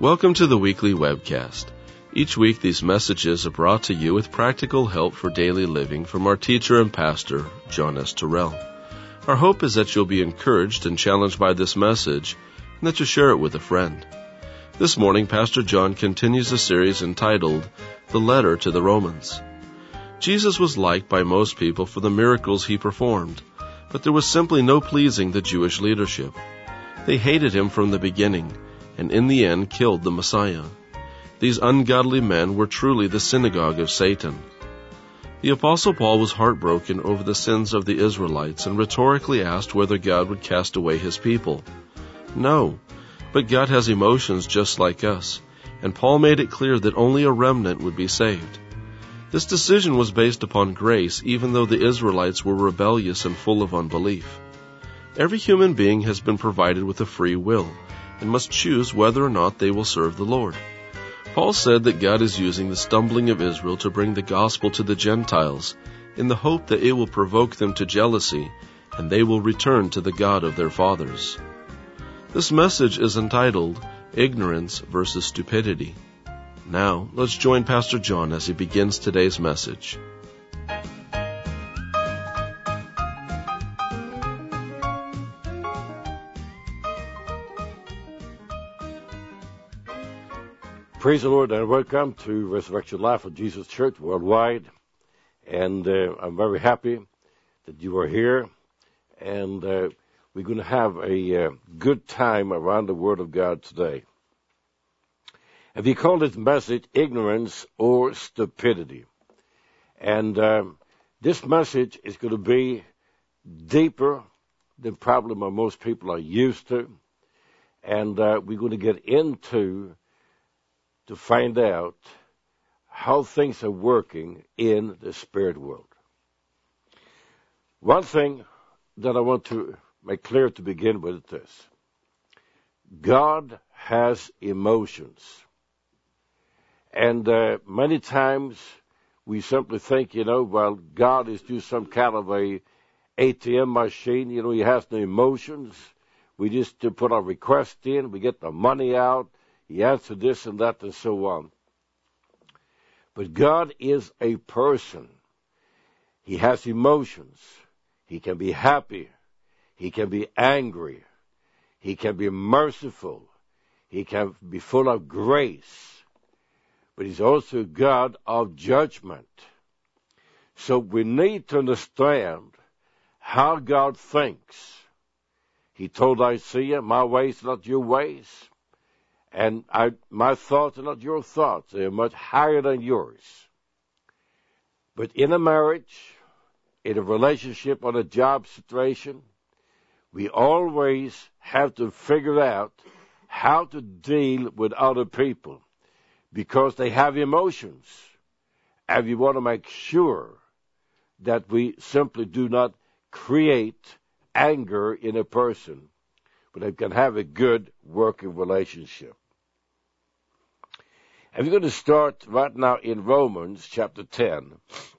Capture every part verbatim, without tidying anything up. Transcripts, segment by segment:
Welcome to the weekly webcast. Each week these messages are brought to you with practical help for daily living from our teacher and pastor, John S. Terrell. Our hope is that you'll be encouraged and challenged by this message and that you'll share it with a friend. This morning, Pastor John continues a series entitled, The Letter to the Romans. Jesus was liked by most people for the miracles he performed, but there was simply no pleasing the Jewish leadership. They hated him from the beginning, and in the end killed the Messiah. These ungodly men were truly the synagogue of Satan. The Apostle Paul was heartbroken over the sins of the Israelites and rhetorically asked whether God would cast away his people. No, but God has emotions just like us, and Paul made it clear that only a remnant would be saved. This decision was based upon grace, even though the Israelites were rebellious and full of unbelief. Every human being has been provided with a free will, and must choose whether or not they will serve the Lord. Paul said that God is using the stumbling of Israel to bring the gospel to the Gentiles, in the hope that it will provoke them to jealousy, and they will return to the God of their fathers. This message is entitled, Ignorance versus Stupidity. Now, let's join Pastor John as he begins today's message. Praise the Lord and welcome to Resurrection Life of Jesus Church Worldwide. And uh, I'm very happy that you are here. And uh, we're going to have a uh, good time around the Word of God today. And we call this message Ignorance or Stupidity. And uh, this message is going to be deeper than probably most people are used to. And uh, we're going to get into to find out how things are working in the spirit world. One thing that I want to make clear to begin with is this. God has emotions. And uh, many times we simply think, you know, well, God is just some kind of a A T M machine. You know, he has no emotions. We just to put our request in, we get the money out, he answered this and that and so on. But God is a person. He has emotions. He can be happy. He can be angry. He can be merciful. He can be full of grace. But he's also a God of judgment. So we need to understand how God thinks. He told Isaiah, my ways are not your ways. And I, my thoughts are not your thoughts. They are much higher than yours. But in a marriage, in a relationship, or a job situation, we always have to figure out how to deal with other people because they have emotions. And we want to make sure that we simply do not create anger in a person, but they can have a good working relationship. And we're going to start right now in Romans chapter ten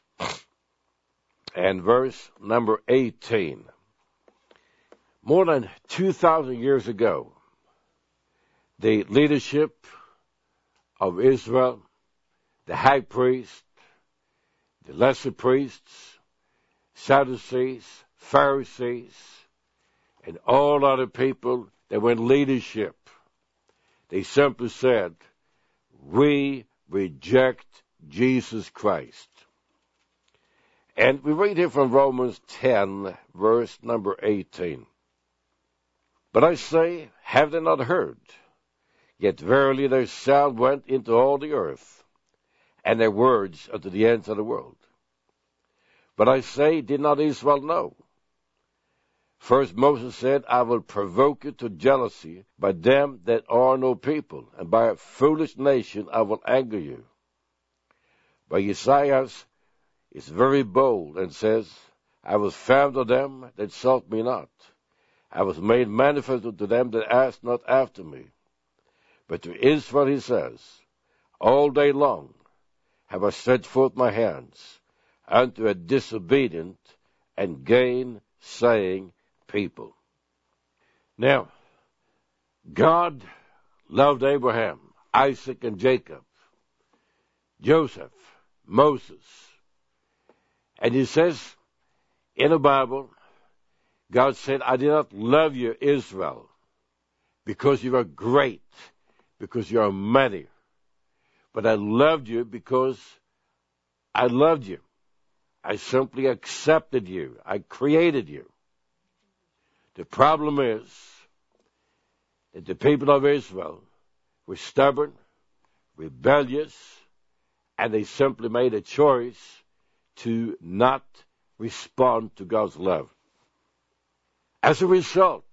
and verse number eighteen. More than two thousand years ago, the leadership of Israel, the high priest, the lesser priests, Sadducees, Pharisees, and all other people that were in leadership, they simply said, we reject Jesus Christ. And we read here from Romans ten, verse number eighteen. But I say, have they not heard? Yet verily their sound went into all the earth, and their words unto the ends of the world. But I say, did not Israel know? First Moses said, I will provoke you to jealousy by them that are no people, and by a foolish nation I will anger you. But Isaiah is very bold and says, I was found of them that sought me not. I was made manifest unto them that asked not after me. But to Israel he says, all day long have I stretched forth my hands unto a disobedient and gainsaying people. Now, God loved Abraham Isaac and Jacob, Joseph, Moses. And he says in the Bible, God said, I did not love you, Israel, because you are great, because you are many. But I loved you because I loved you. I simply accepted you. I created you. The problem is that the people of Israel were stubborn, rebellious, and they simply made a choice to not respond to God's love. As a result,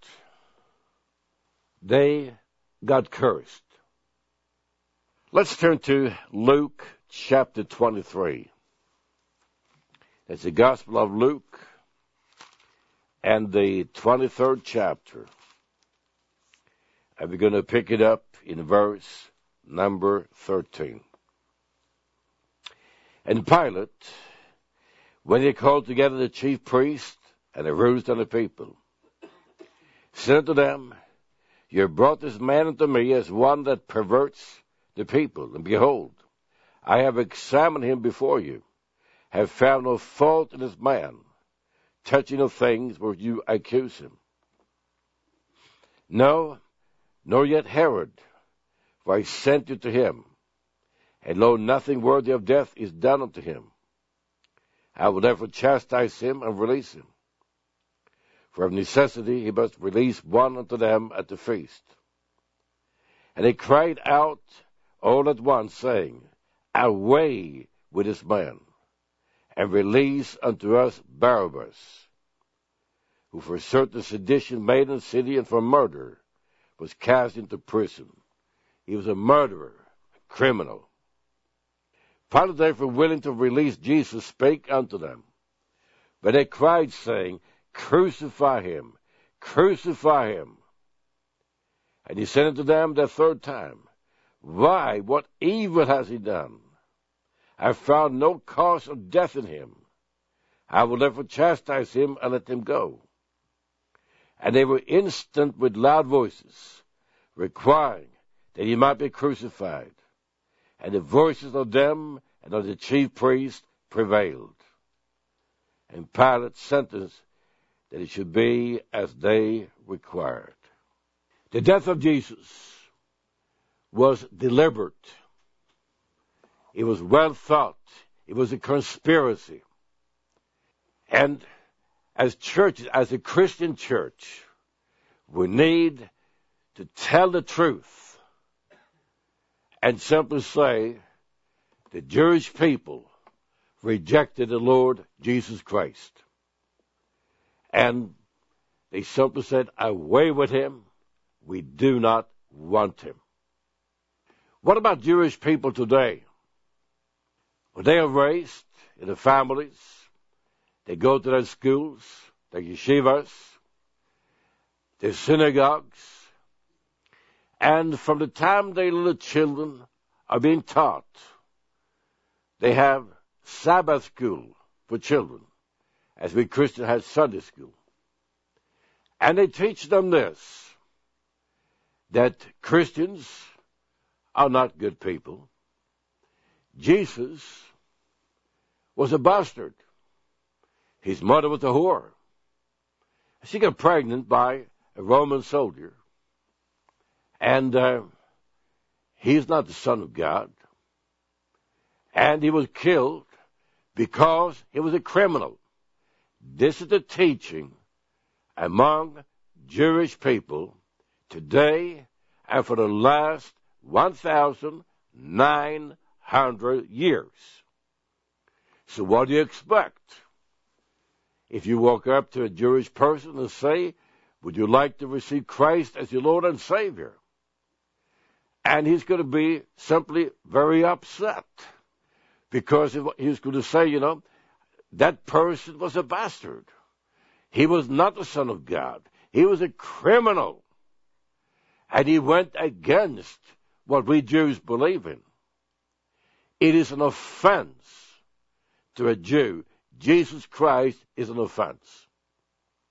they got cursed. Let's turn to Luke chapter twenty-three. That's the Gospel of Luke and the twenty-third chapter. And we're going to pick it up in verse number thirteen. And Pilate, when he called together the chief priests and the rulers of the people, said unto them, You have brought this man unto me as one that perverts the people. And behold, I have examined him before you, have found no fault in this man, touching the things where you accuse him. No, nor yet Herod, for I sent you to him, and lo, nothing worthy of death is done unto him. I will therefore chastise him and release him. For of necessity he must release one unto them at the feast. And they cried out all at once, saying, Away with this man, and release unto us Barabbas, who for certain sedition made in the city and for murder was cast into prison. He was a murderer, a criminal. Pilate, therefore, willing to release Jesus, spake unto them. But they cried, saying, Crucify him, crucify him. And he said unto them the third time, Why, what evil has he done? I have found no cause of death in him. I will therefore chastise him and let him go. And they were instant with loud voices, requiring that he might be crucified. And the voices of them and of the chief priests prevailed. And Pilate sentenced that it should be as they required. The death of Jesus was deliberate. It was well thought. It was a conspiracy. And as churches, as a Christian church, we need to tell the truth and simply say the Jewish people rejected the Lord Jesus Christ. And they simply said, Away with him. We do not want him. What about Jewish people today? Well, they are raised in the families. They go to their schools, their yeshivas, their synagogues. And from the time their little children are being taught, they have Sabbath school for children, as we Christians have Sunday school. And they teach them this, that Christians are not good people. Jesus was a bastard. His mother was a whore. She got pregnant by a Roman soldier. And uh, he's not the Son of God. And he was killed because he was a criminal. This is the teaching among Jewish people today and for the last one thousand nine hundred years. So what do you expect? If you walk up to a Jewish person and say, would you like to receive Christ as your Lord and Savior? And he's going to be simply very upset because he's going to say, you know, that person was a bastard. He was not the Son of God. He was a criminal. And he went against what we Jews believe in. It is an offense to a Jew. Jesus Christ is an offense.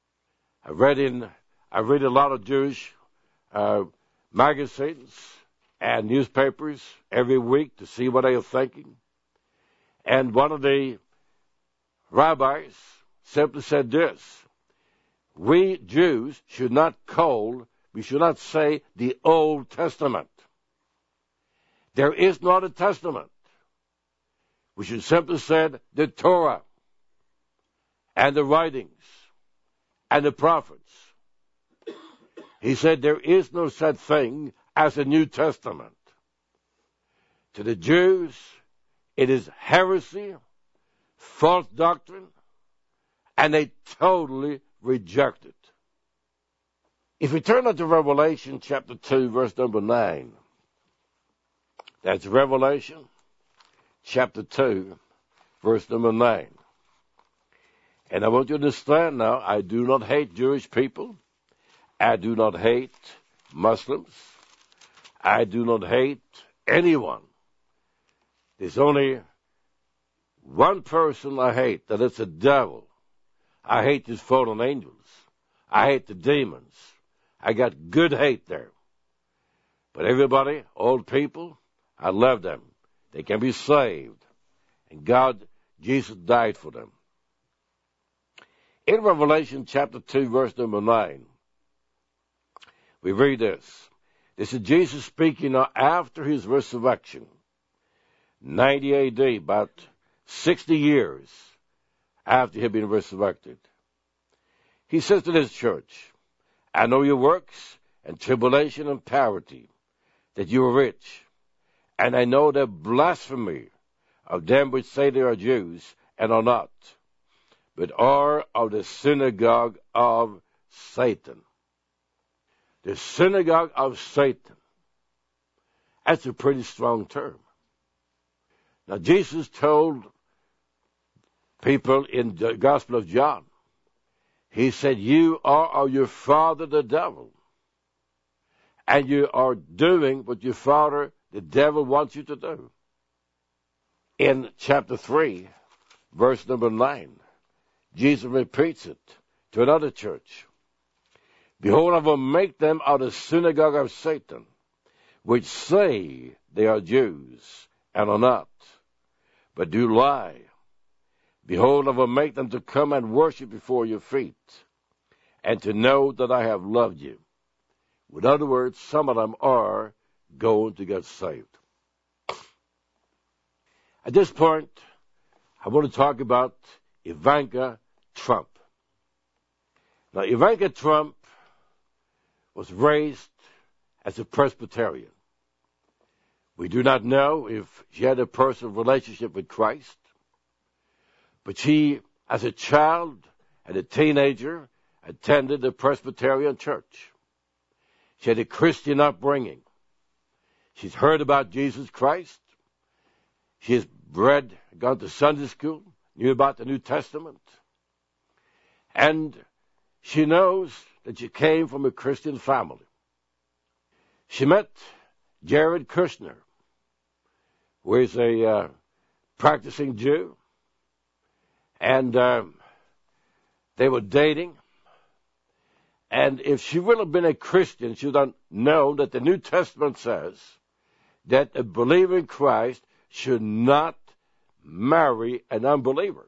I read in, I read a lot of Jewish uh, magazines, and newspapers every week to see what they are thinking. And one of the rabbis simply said this: we Jews should not call, we should not say the Old Testament. There is not a testament. We should simply say the Torah and the writings and the prophets. He said there is no such thing as a New Testament. To the Jews, it is heresy, false doctrine, and they totally reject it. If we turn to Revelation chapter two, verse number nine, that's Revelation chapter two, verse number nine. And I want you to understand now, I do not hate Jewish people. I do not hate Muslims. I do not hate anyone. There's only one person I hate, that is the devil. I hate his fallen angels. I hate the demons. I got good hate there. But everybody, old people, I love them. They can be saved. And God, Jesus died for them. In Revelation chapter two, verse number nine, we read this. This is Jesus speaking now after his resurrection. ninety A D, about sixty years after he had been resurrected. He says to this church, I know your works and tribulation and poverty, that you are rich, and I know the blasphemy of them which say they are Jews and are not, but are of the synagogue of Satan. The synagogue of Satan. That's a pretty strong term. Now, Jesus told people in the Gospel of John, he said, you are of your father the devil, and you are doing what your father the devil wants you to do. In chapter three, verse number nine, Jesus repeats it to another church. Behold, I will make them out of the synagogue of Satan, which say they are Jews and are not, but do lie. Behold, I will make them to come and worship before your feet, and to know that I have loved you. In other words, some of them are going to get saved. At this point, I want to talk about Ivanka Trump. Now, Ivanka Trump was raised as a Presbyterian. We do not know if she had a personal relationship with Christ, but she, as a child and a teenager, attended the Presbyterian church. She had a Christian upbringing. She's heard about Jesus Christ. She has read, gone to Sunday school, knew about the New Testament. And she knows that she came from a Christian family. She met Jared Kushner, who is a uh, practicing Jew, and um, they were dating. And if she would have been a Christian, she would have known that the New Testament says that a believer in Christ should not marry an unbeliever.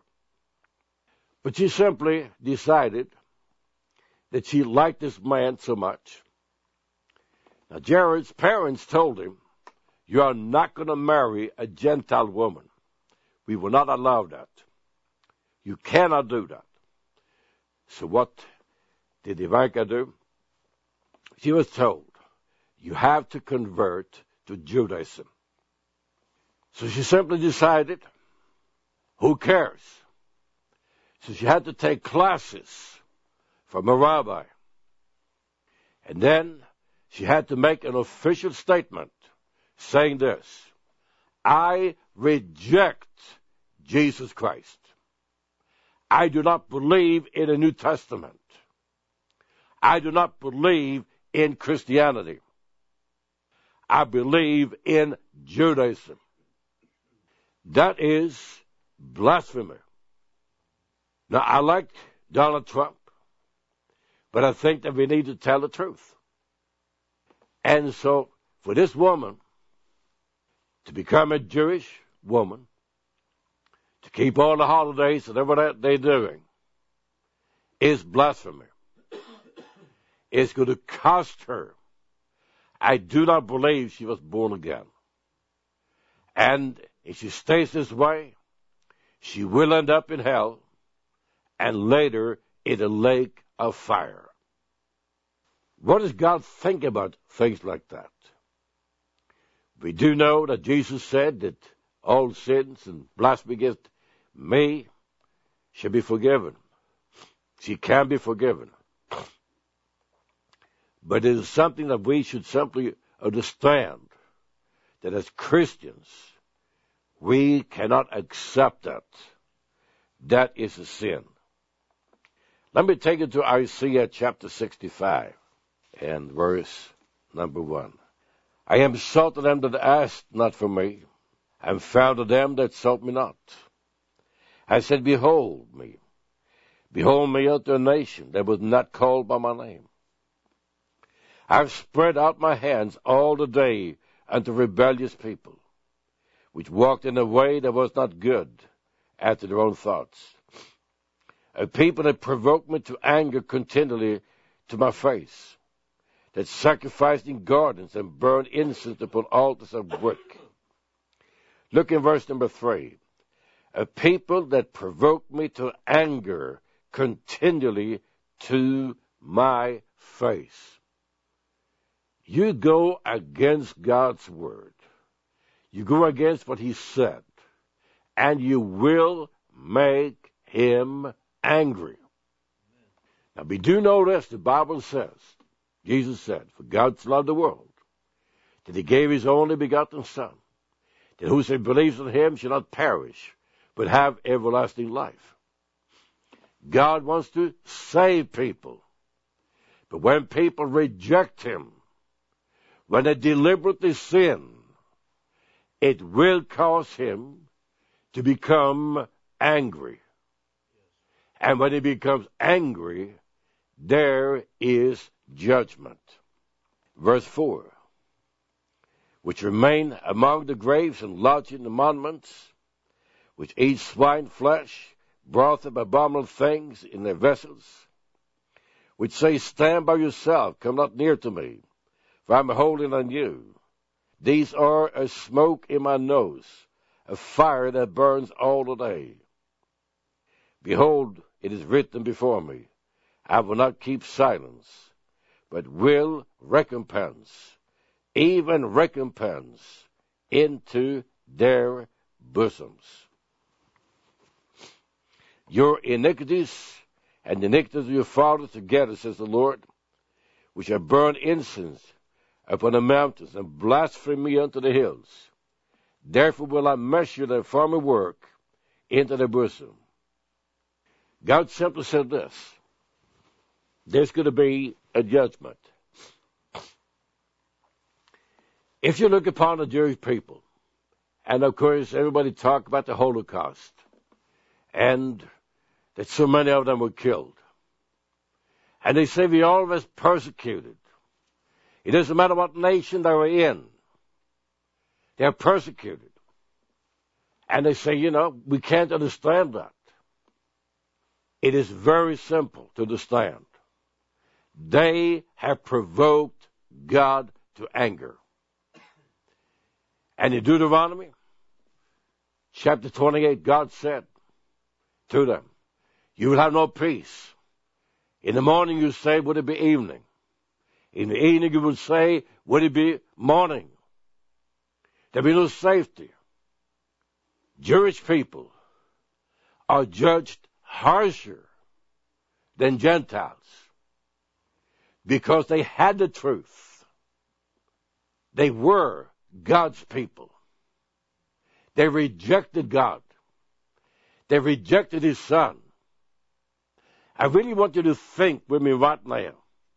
But she simply decided that she liked this man so much. Now, Jared's parents told him, you are not going to marry a Gentile woman. We will not allow that. You cannot do that. So what did Ivanka do? She was told, you have to convert to Judaism. So she simply decided, who cares? So she had to take classes from a rabbi. And then she had to make an official statement saying this: I reject Jesus Christ. I do not believe in a New Testament. I do not believe in Christianity. I believe in Judaism. That is blasphemy. Now, I like Donald Trump, but I think that we need to tell the truth. And so for this woman to become a Jewish woman, to keep all the holidays and everything they're doing, is blasphemy. It's going to cost her. I do not believe she was born again. And if she stays this way, she will end up in hell and later in a lake of fire. What does God think about things like that? We do know that Jesus said that all sins and blasphemy against me should be forgiven. She can be forgiven. But it is something that we should simply understand, that as Christians, we cannot accept that. That is a sin. Let me take you to Isaiah chapter sixty-five and verse number one. I am sought of them that asked not for me, and found of them that sought me not. I said, behold me, behold me unto a nation that was not called by my name. I have spread out my hands all the day unto rebellious people, which walked in a way that was not good, after their own thoughts. A people that provoked me to anger continually to my face, that sacrificed in gardens and burned incense upon altars of brick. Look in verse number three. A people that provoked me to anger continually to my face. You go against God's word. You go against what he said, and you will make him angry. Now, we do know this. The Bible says, Jesus said, for God so loved the world, that he gave his only begotten Son, that whosoever believes in him shall not perish, but have everlasting life. God wants to save people. But when people reject him, when they deliberately sin, it will cause him to become angry. And when he becomes angry, there is judgment. Verse four. Which remain among the graves and lodge in the monuments, which eat swine flesh, broth of abominable things in their vessels, which say, stand by yourself, come not near to me, for I am holy on you. These are a smoke in my nose, a fire that burns all the day. Behold, it is written before me, I will not keep silence, but will recompense, even recompense, into their bosoms. Your iniquities and the iniquities of your fathers together, says the Lord, which have burned incense upon the mountains and blasphemy unto the hills. Therefore will I measure their former work into their bosom. God simply said this. There's going to be a judgment. If you look upon the Jewish people, and of course everybody talk about the Holocaust, and that so many of them were killed, and they say we always persecuted. It doesn't matter what nation they were in. They're persecuted. And they say, you know, we can't understand that. It is very simple to understand. They have provoked God to anger. And in Deuteronomy, chapter twenty-eight, God said to them, you will have no peace. In the morning you say, would it be evening? In the evening you will say, would it be morning? There will be no safety. Jewish people are judged harsher than Gentiles because they had the truth. They were God's people. They rejected God. They rejected his Son. I really want you to think with me right now.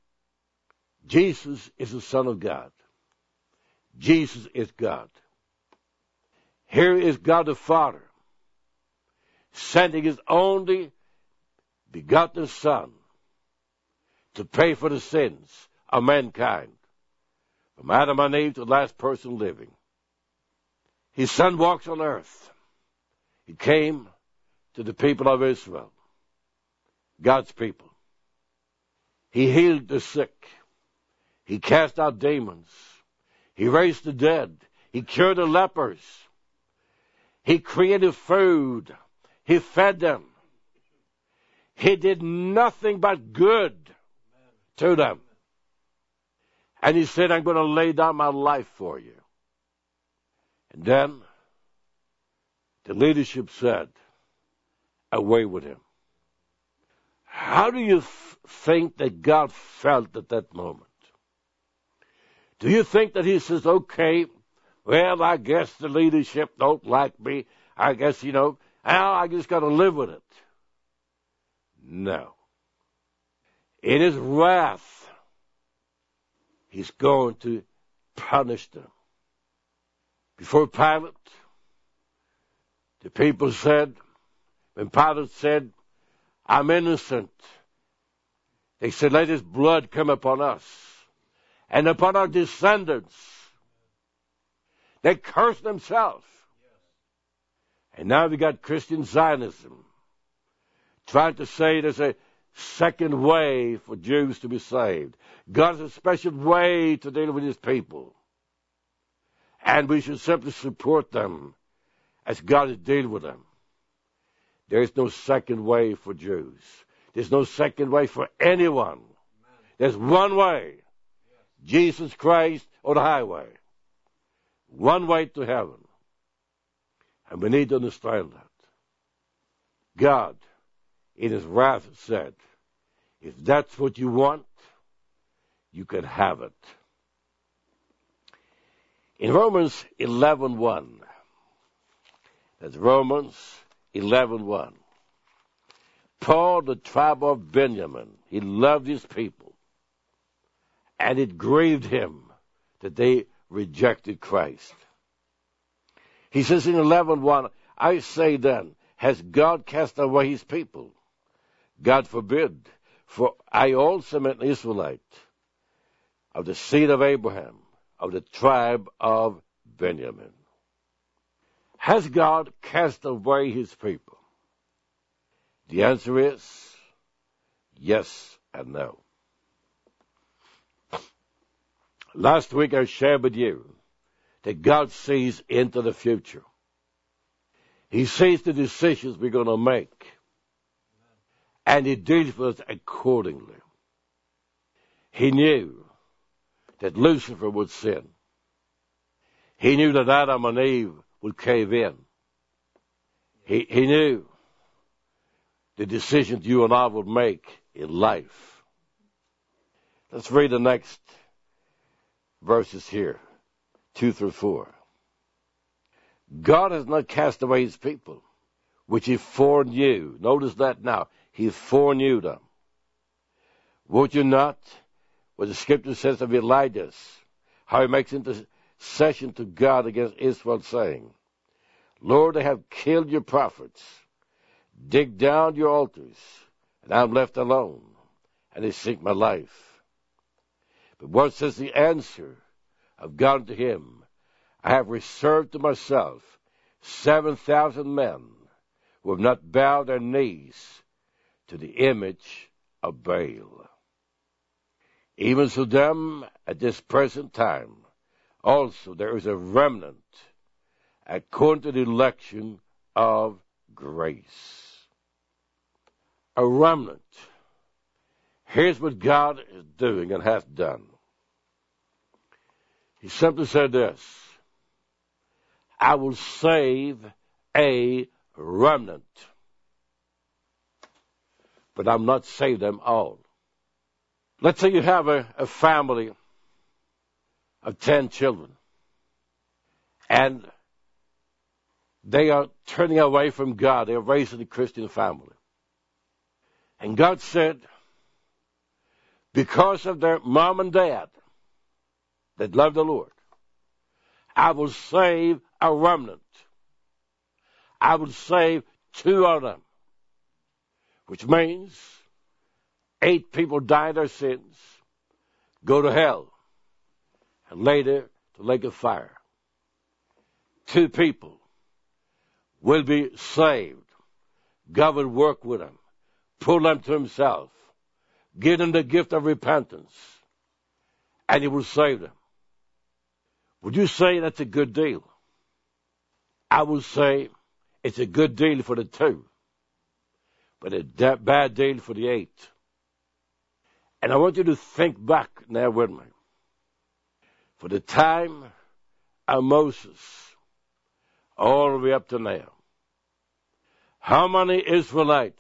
Jesus is the Son of God. Jesus is God. Here is God the Father sending his only begotten Son to pay for the sins of mankind. from Adam and Eve to the last person living. His son walks on earth. He came to the people of Israel, God's people. He healed the sick. He cast out demons. He raised the dead. He cured the lepers. He created food. He fed them. He did nothing but good to them. And he said, I'm going to lay down my life for you. And then the leadership said, away with him. How do you f- think that God felt at that moment? Do you think that he says, okay, well, I guess the leadership don't like me. I guess, you know, now I just got to live with it. No. In his wrath, he's going to punish them. Before Pilate, the people said, when Pilate said, I'm innocent, they said, let his blood come upon us and upon our descendants. They cursed themselves. And now we got Christian Zionism trying to say there's a second way for Jews to be saved. God has a special way to deal with his people. And we should simply support them as God is dealing with them. There is no second way for Jews. There's no second way for anyone. There's one way. Jesus Christ or the highway. One way to heaven. And we need to understand that. God, in his wrath, said, if that's what you want, you can have it. In Romans eleven one, that's Romans eleven one, Paul, the tribe of Benjamin, he loved his people, and it grieved him that they rejected Christ. He says in eleven one, I say then, has God cast away his people? God forbid, for I also am an Israelite, of the seed of Abraham, of the tribe of Benjamin. Has God cast away his people? The answer is yes and no. Last week I shared with you that God sees into the future. He sees the decisions we're going to make. And he deals with us accordingly. He knew that Lucifer would sin. He knew that Adam and Eve would cave in. He, he knew the decisions you and I would make in life. Let's read the next verses here, two through four. God has not cast away his people, which he foreknew. Notice that now. He foreknew them. Would you not, what the scripture says of Elijah, how he makes intercession to God against Israel, saying, Lord, they have killed your prophets. Dig down your altars, and I'm left alone, and they seek my life. But what says the answer of God to him? I have reserved to myself seven thousand men who have not bowed their knees to the image of Baal. Even to them at this present time, also there is a remnant according to the election of grace. A remnant. Here's what God is doing and has done. He simply said this, I will save a remnant, but I'm not save them all. Let's say you have a, a family of ten children, and they are turning away from God. They are raised in a Christian family. And God said, because of their mom and dad that love the Lord, I will save a remnant. I will save two of them, which means eight people die in their sins, go to hell, and later the lake of fire. Two people will be saved. God will work with them, pull them to himself, give them the gift of repentance, and he will save them. Would you say that's a good deal? I would say it's a good deal for the two, but a de- bad deal for the eight. And I want you to think back now with me. For the time of Moses, all the way up to now, how many Israelites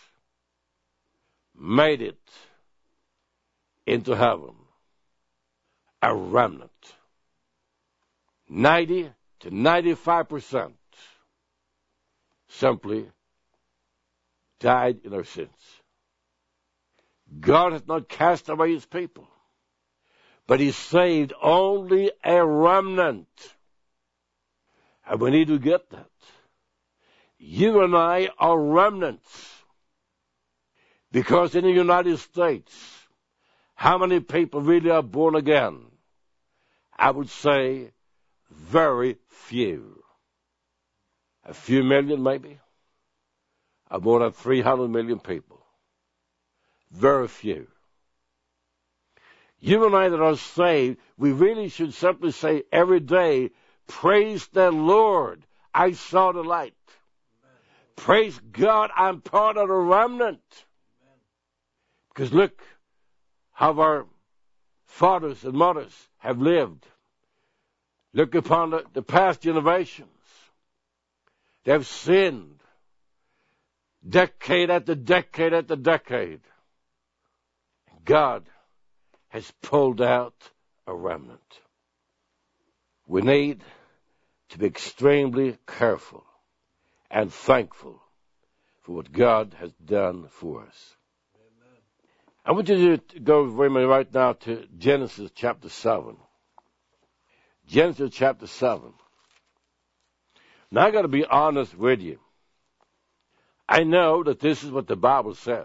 made it into heaven? A remnant. ninety to ninety-five percent simply died in their sins. God has not cast away his people, but he saved only a remnant. And we need to get that. You and I are remnants. Because in the United States, how many people really are born again? I would say very few. A few million maybe, of more than three hundred million people. Very few. You and I that are saved, we really should simply say every day, praise the Lord, I saw the light. Amen. Praise God, I'm part of the remnant. Amen. Because look how our fathers and mothers have lived. Look upon the, the past generations. They have sinned decade after decade after decade. God has pulled out a remnant. We need to be extremely careful and thankful for what God has done for us. Amen. I want you to go with me right now to Genesis chapter seven. Genesis chapter seven. Now I got to be honest with you. I know that this is what the Bible says.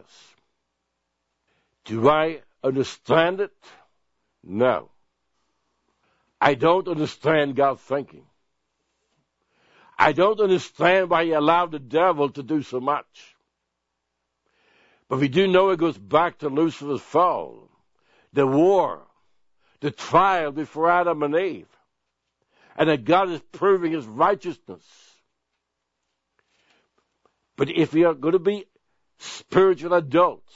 Do I understand it? No. I don't understand God's thinking. I don't understand why he allowed the devil to do so much. But we do know it goes back to Lucifer's fall, the war, the trial before Adam and Eve, and that God is proving his righteousness. But if we are going to be spiritual adults,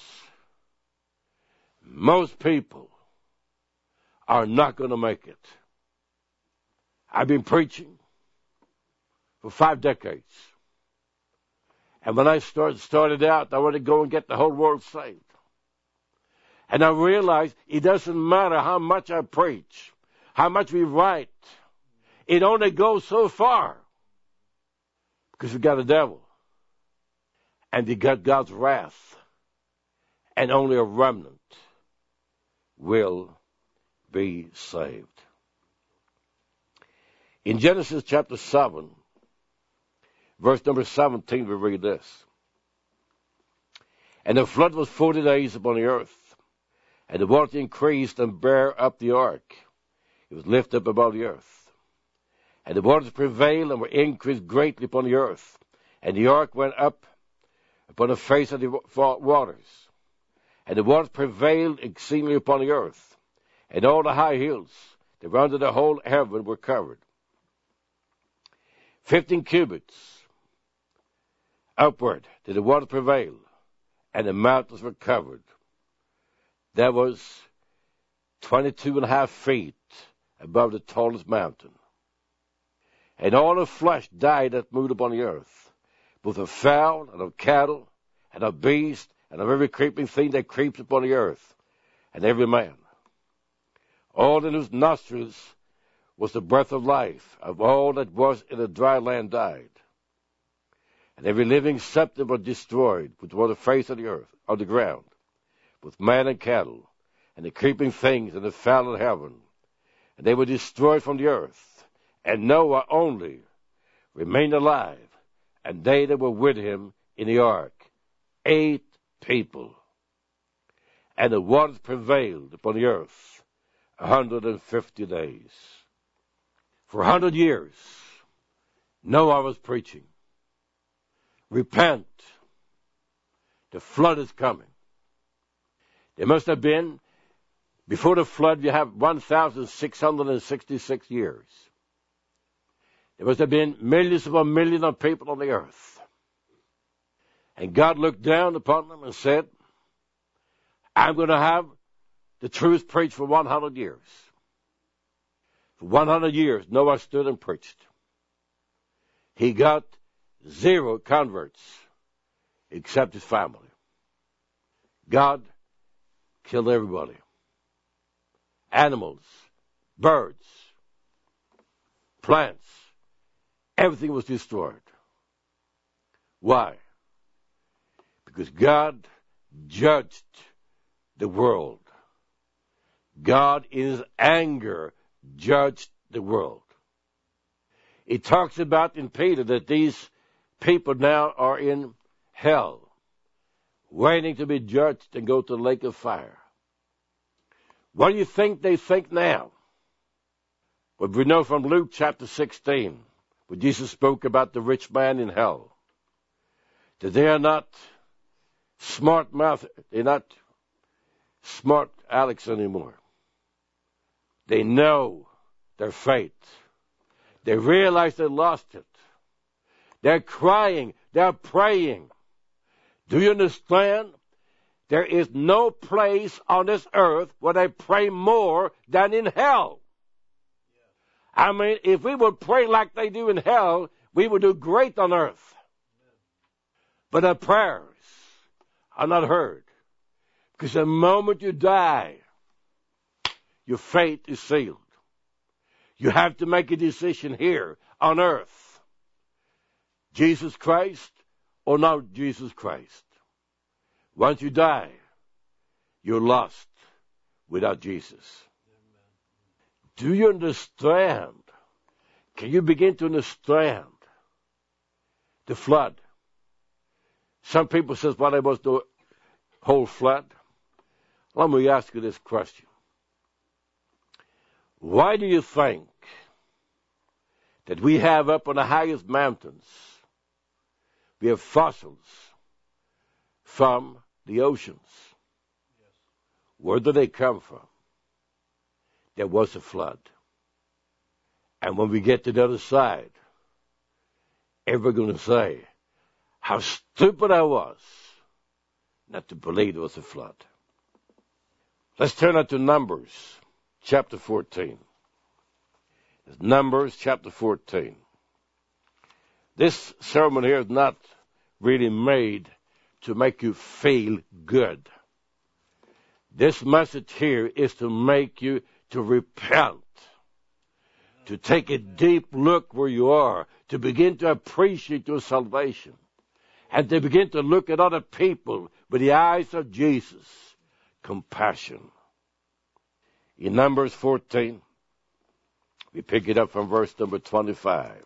most people are not going to make it. I've been preaching for five decades. And when I started, started out, I wanted to go and get the whole world saved. And I realized it doesn't matter how much I preach, how much we write. It only goes so far. Because we got a devil. And we got God's wrath. And only a remnant will be saved. In Genesis chapter seven, verse number seventeen, we read this. And the flood was forty days upon the earth, and the water increased and bare up the ark. It was lifted up above the earth. And the waters prevailed and were increased greatly upon the earth. And the ark went up upon the face of the waters. And the waters prevailed exceedingly upon the earth. And all the high hills that were under the whole heaven were covered. Fifteen cubits upward did the water prevail, and the mountains were covered. That was twenty-two and a half feet above the tallest mountain. And all the flesh died that moved upon the earth, both of fowl and of cattle and of beast and of every creeping thing that creeps upon the earth, and every man. All in whose nostrils was the breath of life, of all that was in the dry land died. And every living septum was destroyed, which was the face of the earth, of the ground, with man and cattle, and the creeping things and the fowl of heaven. And they were destroyed from the earth. And Noah only remained alive, and they that were with him in the ark, eight people. And the waters prevailed upon the earth one hundred fifty days. For one hundred years, Noah was preaching. Repent. The flood is coming. There must have been, before the flood, you have one thousand six hundred sixty-six years. There must have been millions upon millions of people on the earth. And God looked down upon them and said, I'm going to have the truth preached for one hundred years. For one hundred years, Noah stood and preached. He got zero converts except his family. God killed everybody. Animals, birds, plants, everything was destroyed. Why? Because God judged the world. God in his anger judged the world. It talks about in Peter that these people now are in hell, waiting to be judged and go to the lake of fire. What do you think they think now? Well, we know from Luke chapter sixteen, where Jesus spoke about the rich man in hell, that they are not smart mouth, they're not smart Alex anymore. They know their fate. They realize they lost it. They're crying. They're praying. Do you understand? There is no place on this earth where they pray more than in hell. I mean, if we would pray like they do in hell, we would do great on earth. But our prayers are not heard. Because the moment you die, your fate is sealed. You have to make a decision here on earth. Jesus Christ or not Jesus Christ. Once you die, you're lost without Jesus. Do you understand? Can you begin to understand the flood? Some people say, well, there was the whole flood. Let me ask you this question. Why do you think that we have up on the highest mountains, we have fossils from the oceans? Yes. Where do they come from? There was a flood. And when we get to the other side, everybody's going to say, how stupid I was not to believe there was a flood. Let's turn out to Numbers chapter fourteen. It's Numbers chapter fourteen. This sermon here is not really made to make you feel good. This message here is to make you to repent, to take a deep look where you are, to begin to appreciate your salvation, and to begin to look at other people with the eyes of Jesus. Compassion. In Numbers fourteen, we pick it up from verse number twenty-five.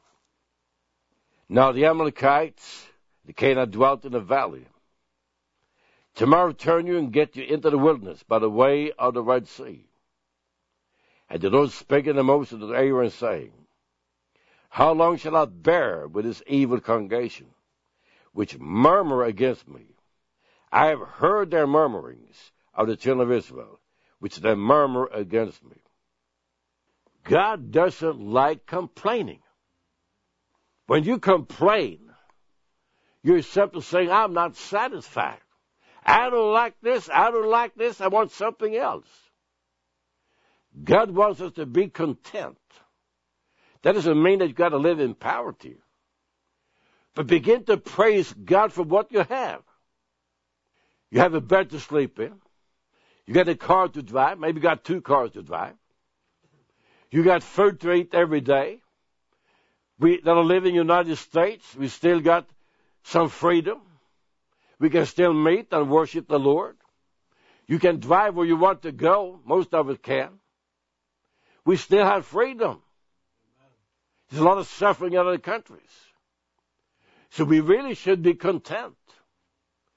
Now the Amalekites, the Canaanites, dwelt in the valley. Tomorrow turn you and get you into the wilderness by the way of the Red Sea. And the Lord spake unto Moses and Aaron, saying, how long shall I bear with this evil congregation, which murmur against me? I have heard their murmurings of the children of Israel, which they murmur against me. God doesn't like complaining. When you complain, you're simply saying, I'm not satisfied. I don't like this, I don't like this, I want something else. God wants us to be content. That doesn't mean that you've got to live in poverty. But begin to praise God for what you have. You have a bed to sleep in. You got a car to drive. Maybe you got two cars to drive. You got food to eat every day. We that are living in the United States, we still got some freedom. We can still meet and worship the Lord. You can drive where you want to go. Most of us can. We still have freedom. There's a lot of suffering in other countries. So we really should be content.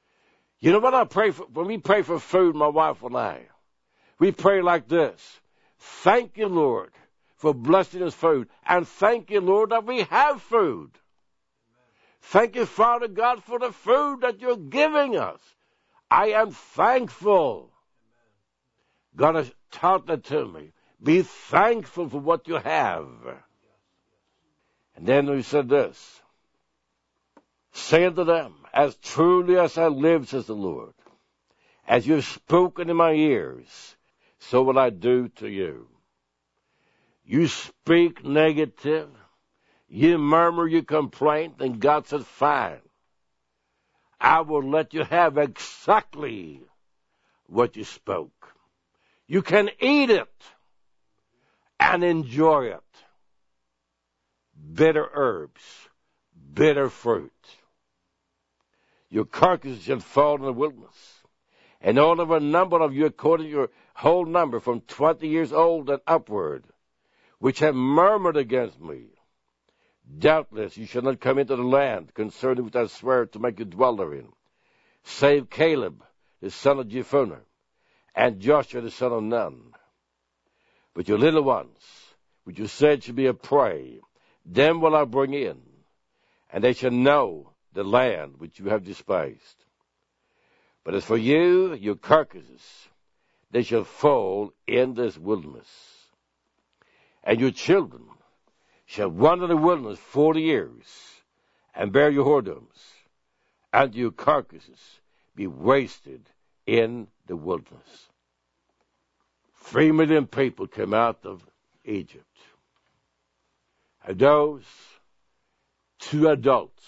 You know what I pray for? When we pray for food, my wife and I, we pray like this. Thank you, Lord, for blessing us food. And thank you, Lord, that we have food. Thank you, Father God, for the food that you're giving us. I am thankful. God has taught that to me. Be thankful for what you have. And then we said this. Say unto them, as truly as I live, says the Lord, as you've spoken in my ears, so will I do to you. You speak negative, you murmur, you complain, then God said, fine. I will let you have exactly what you spoke. You can eat it and enjoy it. Bitter herbs, bitter fruit. Your carcass shall fall in the wilderness, and all of a number of you, according to your whole number, from twenty years old and upward, which have murmured against me. Doubtless you shall not come into the land concerning which I swear to make you dwell therein, save Caleb, the son of Jephunneh, and Joshua, the son of Nun. But your little ones, which you said should be a prey, them will I bring in, and they shall know the land which you have despised. But as for you, your carcasses, they shall fall in this wilderness. And your children shall wander the wilderness forty years, and bear your whoredoms, and your carcasses be wasted in the wilderness. Three million people came out of Egypt. And those two adults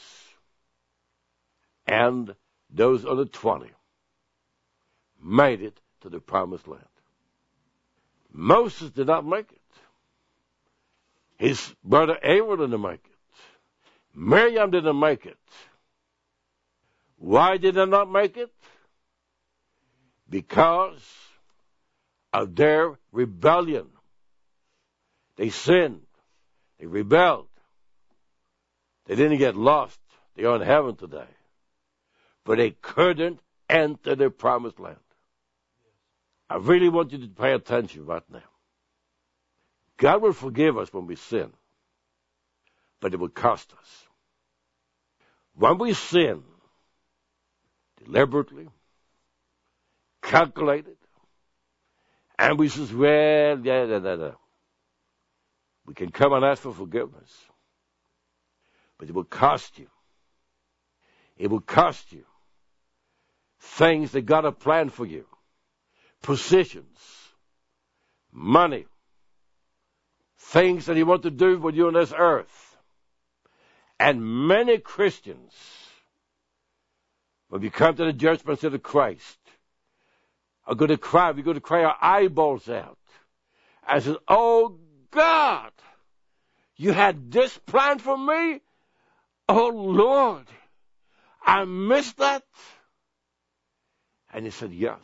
and those other twenty made it to the promised land. Moses did not make it. His brother Aaron didn't make it. Miriam didn't make it. Why did they not make it? Because of their rebellion. They sinned. They rebelled. They didn't get lost. They are in heaven today. But they couldn't enter the promised land. I really want you to pay attention right now. God will forgive us when we sin, but it will cost us. When we sin, deliberately, calculated, and we says, well, yeah, yeah, yeah, yeah. We can come and ask for forgiveness, but it will cost you. It will cost you things that God has planned for you, positions, money, things that He wants to do with you on this earth. And many Christians, when we come to the judgment seat of Christ, are going to cry. We're going to cry our eyeballs out and say, oh God, you had this plan for me? Oh Lord, I missed that. And He said, yes,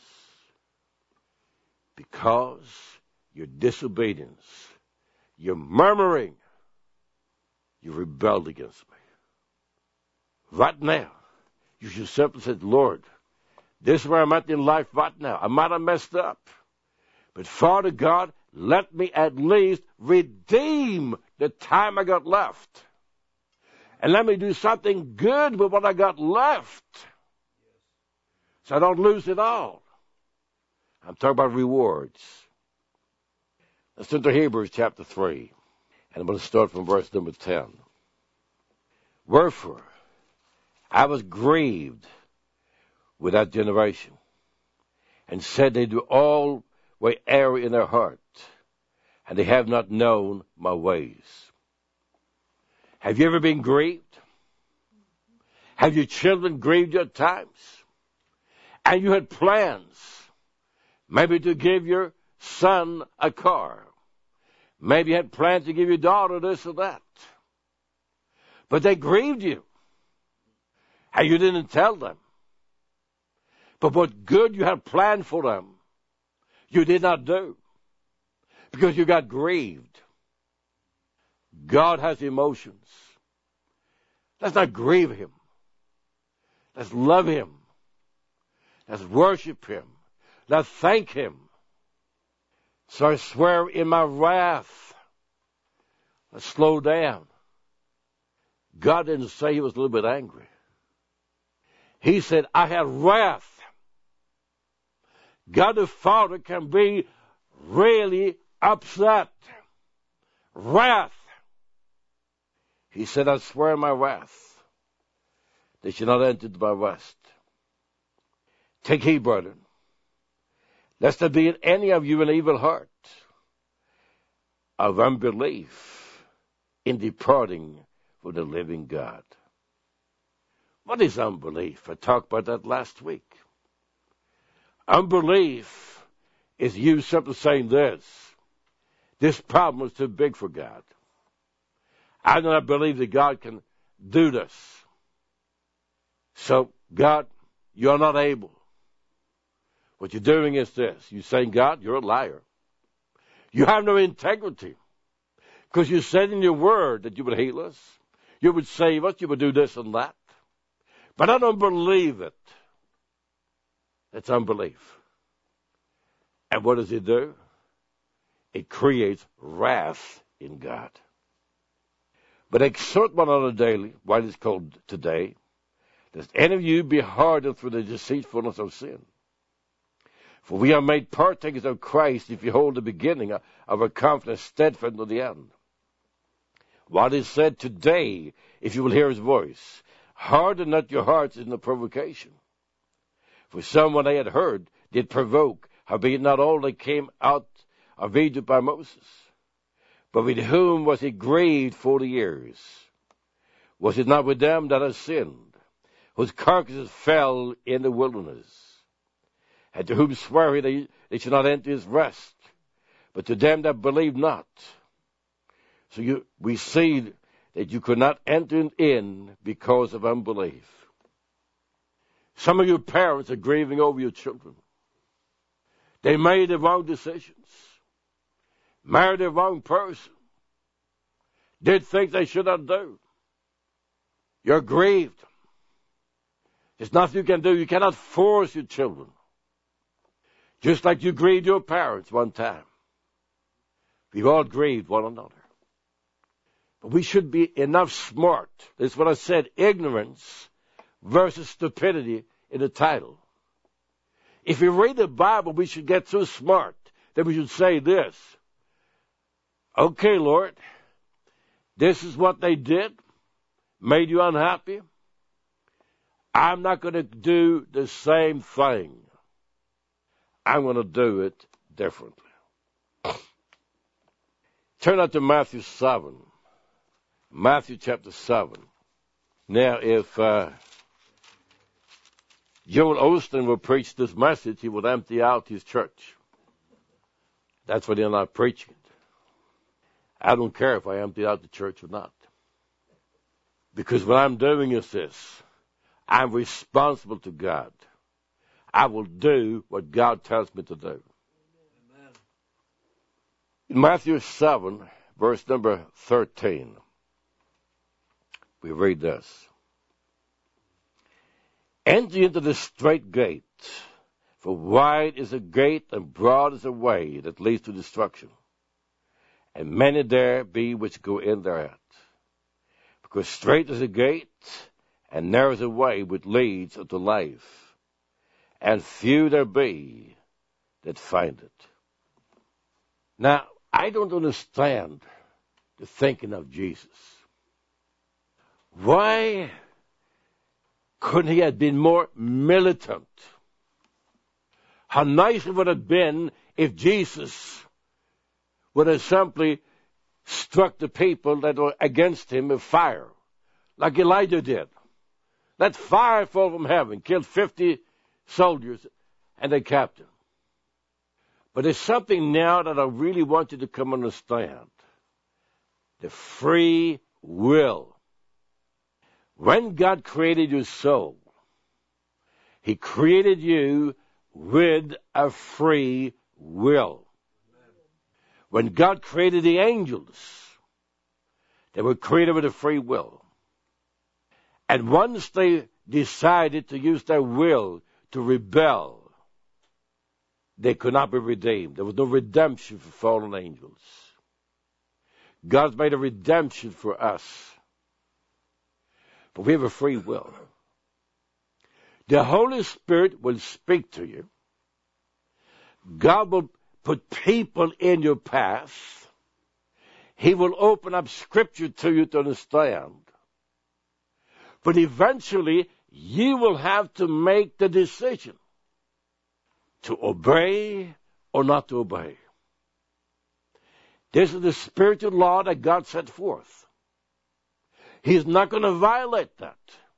because your disobedience, your murmuring, you rebelled against me. Right now, you should simply say, Lord, this is where I'm at in life right now. I might have messed up, but Father God, let me at least redeem the time I got left. And let me do something good with what I got left, so I don't lose it all. I'm talking about rewards. Let's turn to Hebrews chapter three, and I'm going to start from verse number ten. Wherefore, I was grieved with that generation, and said they do all way err in their heart, and they have not known my ways. Have you ever been grieved? Have your children grieved you at times? And you had plans, maybe to give your son a car. Maybe you had plans to give your daughter this or that. But they grieved you. And you didn't tell them. But what good you had planned for them, you did not do. Because you got grieved. God has emotions. Let's not grieve Him. Let's love Him. Let's worship Him. Let's thank Him. So I swear in my wrath. Let's slow down. God didn't say he was a little bit angry. He said, I had wrath. God the Father can be really upset. Wrath. He said, I swear in my wrath, they shall not enter my rest. Take heed, brethren, lest there be in any of you an evil heart of unbelief in departing from the living God. What is unbelief? I talked about that last week. Unbelief is you simply saying this. This problem is too big for God. I do not believe that God can do this. So, God, you're not able. What you're doing is this. You're saying, God, you're a liar. You have no integrity. Because you said in your word that you would heal us. You would save us. You would do this and that. But I don't believe it. That's unbelief. And what does it do? It creates wrath in God. But exhort one another daily, while it's called today, lest any of you be hardened through the deceitfulness of sin. For we are made partakers of Christ if you hold the beginning of our confidence steadfast to the end. What is said today, if you will hear his voice, harden not your hearts in the provocation. For someone they had heard did provoke, howbeit not all that came out of Egypt by Moses. But with whom was he grieved forty years? Was it not with them that had sinned, whose carcasses fell in the wilderness? And to whom sware he they, they should not enter his rest, but to them that believe not. So you, we see that you could not enter in because of unbelief. Some of your parents are grieving over your children. They made the wrong decisions, married the wrong person, did things they should not do. You're grieved. There's nothing you can do. You cannot force your children. Just like you grieved your parents one time. We've all grieved one another. But we should be enough smart. That's what I said, ignorance versus stupidity in the title. If we read the Bible, we should get so smart that we should say this. Okay, Lord, this is what they did, made you unhappy. I'm not going to do the same thing. I'm going to do it differently. Turn out to Matthew seven. Matthew chapter seven. Now, if uh, Joel Osteen would preach this message, he would empty out his church. That's why they're not preaching it. I don't care if I empty out the church or not. Because what I'm doing is this. I'm responsible to God. I will do what God tells me to do. Amen. In Matthew seven, verse number thirteen, we read this. Enter into the straight gate, for wide is the gate and broad is the way that leads to destruction. And many there be which go in thereat. Because straight is the gate, and narrow is the way which leads unto life. And few there be that find it. Now, I don't understand the thinking of Jesus. Why couldn't he have been more militant? How nice it would have been if Jesus would have simply struck the people that were against him with fire, like Elijah did. Let fire fall from heaven, killed fifty soldiers and a captain. But there's something now that I really want you to come understand. The free will. When God created your soul, he created you with a free will. When God created the angels, they were created with a free will. And once they decided to use their will to rebel, they could not be redeemed. There was no redemption for fallen angels. God's made a redemption for us. But we have a free will. The Holy Spirit will speak to you. God will put people in your path. He will open up Scripture to you to understand. But eventually, you will have to make the decision to obey or not to obey. This is the spiritual law that God set forth. He's not going to violate that.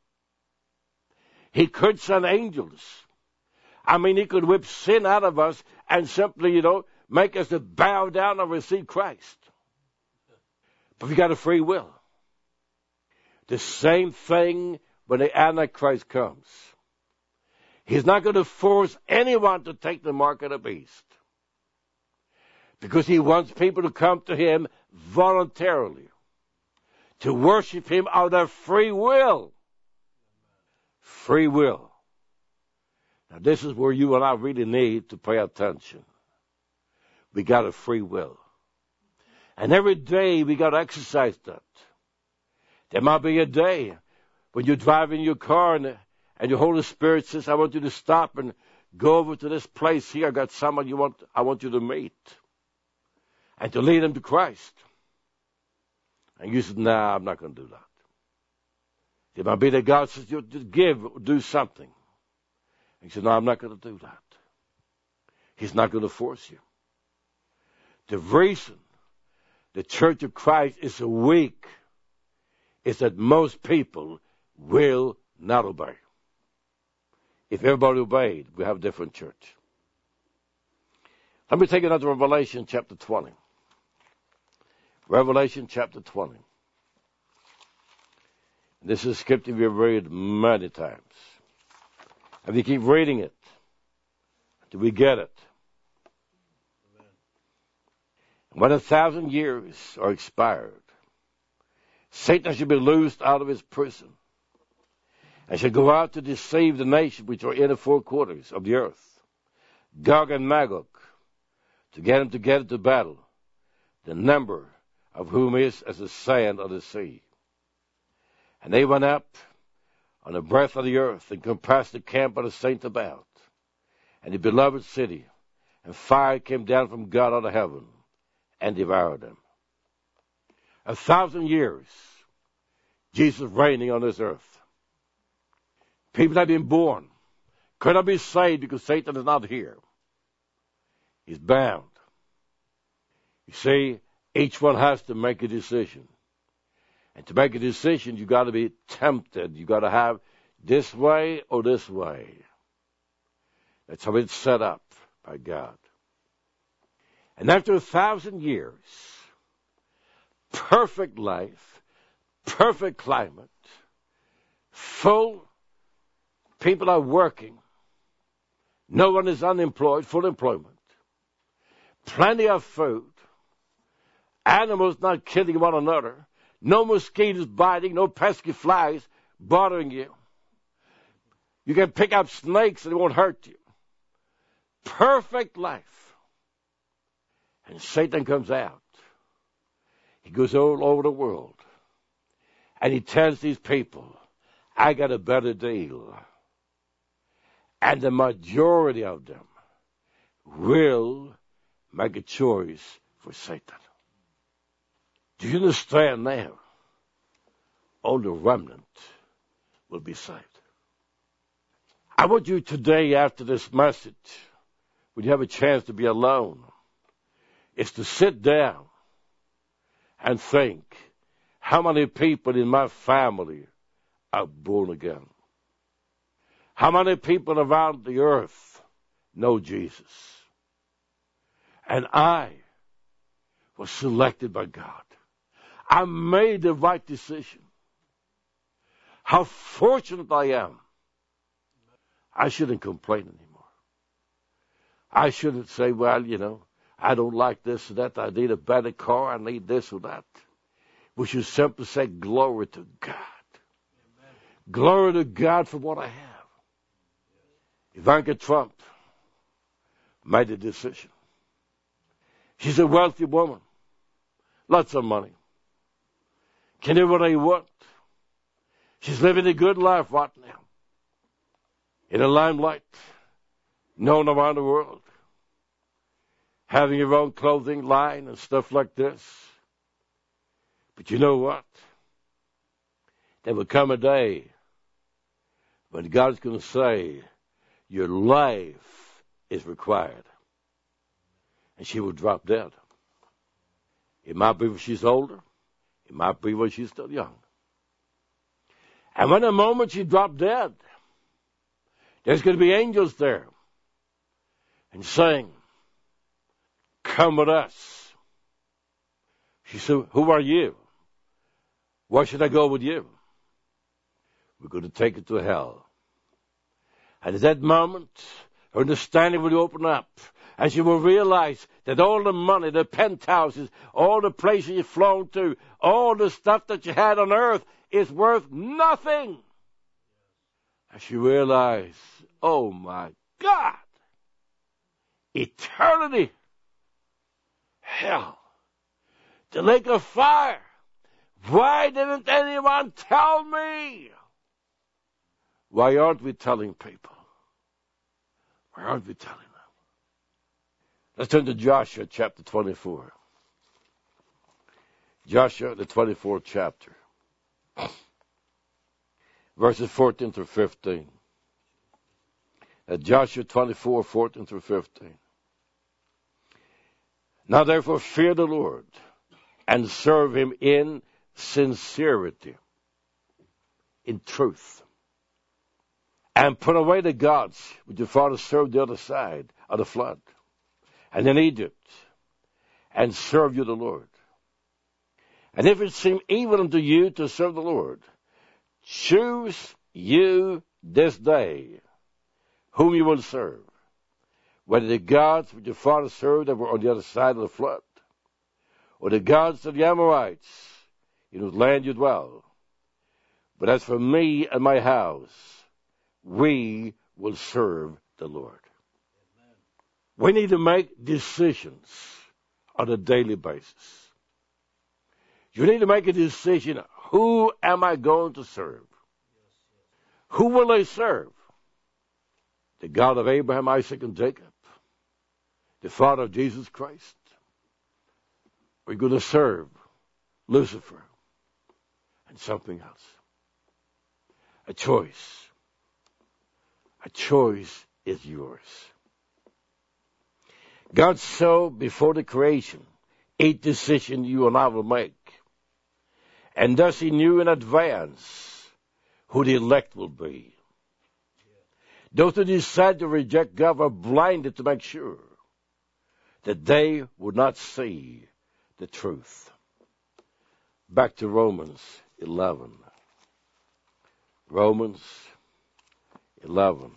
He could send angels. I mean, he could whip sin out of us and simply, you know, make us to bow down and receive Christ. But we got a free will. The same thing when the Antichrist comes. He's not going to force anyone to take the mark of the beast, because he wants people to come to him voluntarily, to worship him out of free will. Free will. Now, this is where you and I really need to pay attention. We got a free will. And every day we got to exercise that. There might be a day when you drive in your car and, and your Holy Spirit says, I want you to stop and go over to this place here. I got someone you want, I want you to meet. And to lead them to Christ. And you said, nah, I'm not going to do that. It might be that God says, you just give, do something. And you said, no, I'm not going to do that. He's not going to force you. The reason the Church of Christ is so weak is that most people will not obey. If everybody obeyed, we have a different church. Let me take another Revelation chapter twenty. Revelation chapter twenty. This is a scripture we've read many times. And we keep reading it till we get it. Amen. When a thousand years are expired, Satan shall be loosed out of his prison and shall go out to deceive the nations which are in the four quarters of the earth, Gog and Magog, to get them together to battle, the number of whom is as the sand of the sea. And they went up on the breadth of the earth and compassed the camp of the saints about, and the beloved city, and fire came down from God out of heaven and devoured them. A thousand years, Jesus reigning on this earth. People have been born, could not be saved because Satan is not here. He's bound. You see, each one has to make a decision. And to make a decision, you got to be tempted. You got to have this way or this way. That's how it's set up by God. And after a thousand years, perfect life, perfect climate, full, people are working. No one is unemployed, full employment. Plenty of food. Animals not killing one another. No mosquitoes biting, no pesky flies bothering you. You can pick up snakes and it won't hurt you. Perfect life. And Satan comes out. He goes all over the world. And he tells these people, I got a better deal. And the majority of them will make a choice for Satan. Do you understand now? All the remnant will be saved. I want you today, after this message, when you have a chance to be alone, is to sit down and think, how many people in my family are born again? How many people around the earth know Jesus? And I was selected by God. I made the right decision. How fortunate I am. I shouldn't complain anymore. I shouldn't say, well, you know, I don't like this or that. I need a better car. I need this or that. We should simply say, glory to God. Amen. Glory to God for what I have. Ivanka Trump, made a decision. She's a wealthy woman. Lots of money. Can do what I want. She's living a good life right now. In the limelight. Known around the world. Having your own clothing line and stuff like this. But you know what? There will come a day when God's going to say, your life is required. And she will drop dead. It might be when she's older. It might be when she's still young. And when the moment she dropped dead, there's going to be angels there. And saying, come with us. She said, who are you? Why should I go with you? We're going to take it to hell. And at that moment, her understanding will open up. And she will realize that all the money, the penthouses, all the places you've flown to, all the stuff that you had on earth is worth nothing. And she realized, oh my God, eternity, hell, the lake of fire. Why didn't anyone tell me? Why aren't we telling people? Why aren't we telling them? Let's turn to Joshua chapter twenty-four. Joshua, the twenty-fourth chapter. Verses fourteen through fifteen. At Joshua twenty-four, fourteen through fifteen. Now therefore fear the Lord and serve him in sincerity, in truth. And put away the gods which your father served the other side of the flood, and in Egypt, and serve you the Lord. And if it seem evil unto you to serve the Lord, choose you this day whom you will serve, whether the gods which your father served that were on the other side of the flood, or the gods of the Amorites in whose land you dwell. But as for me and my house, we will serve the Lord. Amen. We need to make decisions on a daily basis. You need to make a decision, who am I going to serve? Yes, yes. Who will I serve? The God of Abraham, Isaac, and Jacob? The Father of Jesus Christ? We're going to serve Lucifer and something else. A choice. A choice is yours. God saw before the creation each decision you and I will make. And thus he knew in advance who the elect will be. Those who decide to reject God were blinded to make sure that they would not see the truth. Back to Romans eleven. Romans eleven.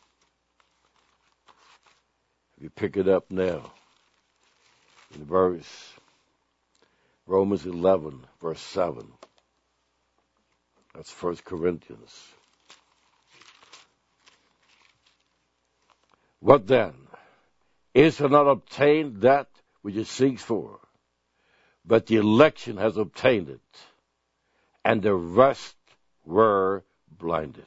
You pick it up now in verse Romans eleven, verse seven. That's First Corinthians. What then? Is it not obtained that which it seeks for? But the election has obtained it, and the rest were blinded.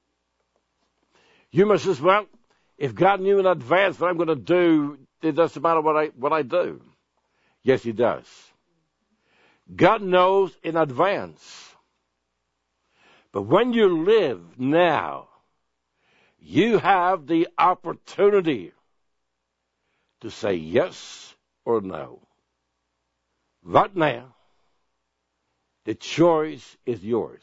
You must as well, if God knew in advance what I'm going to do, it doesn't matter what I what I do. Yes, he does. God knows in advance. But when you live now, you have the opportunity to say yes or no. Right now, the choice is yours.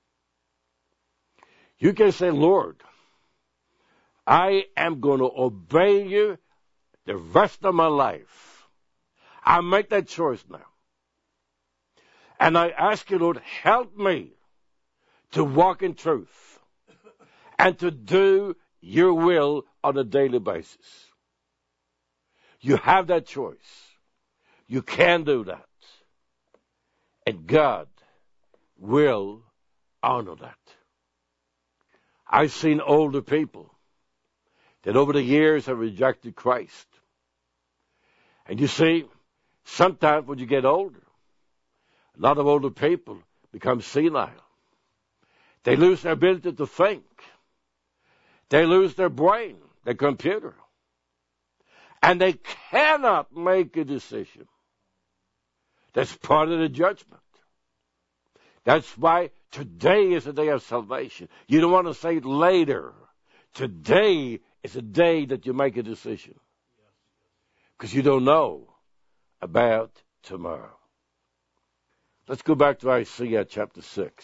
You can say, Lord, I am going to obey you the rest of my life. I make that choice now. And I ask you, Lord, help me to walk in truth and to do your will on a daily basis. You have that choice. You can do that. And God will honor that. I've seen older people that over the years have rejected Christ. And you see, sometimes when you get older, a lot of older people become senile. They lose their ability to think. They lose their brain, their computer. And they cannot make a decision. That's part of the judgment. That's why today is the day of salvation. You don't want to say later. Today is the day that you make a decision. Because you don't know about tomorrow. Let's go back to Isaiah chapter six.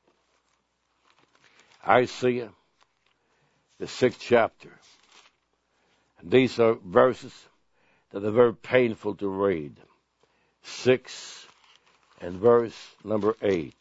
Isaiah, the sixth chapter. And these are verses that are very painful to read. Six and verse number eight.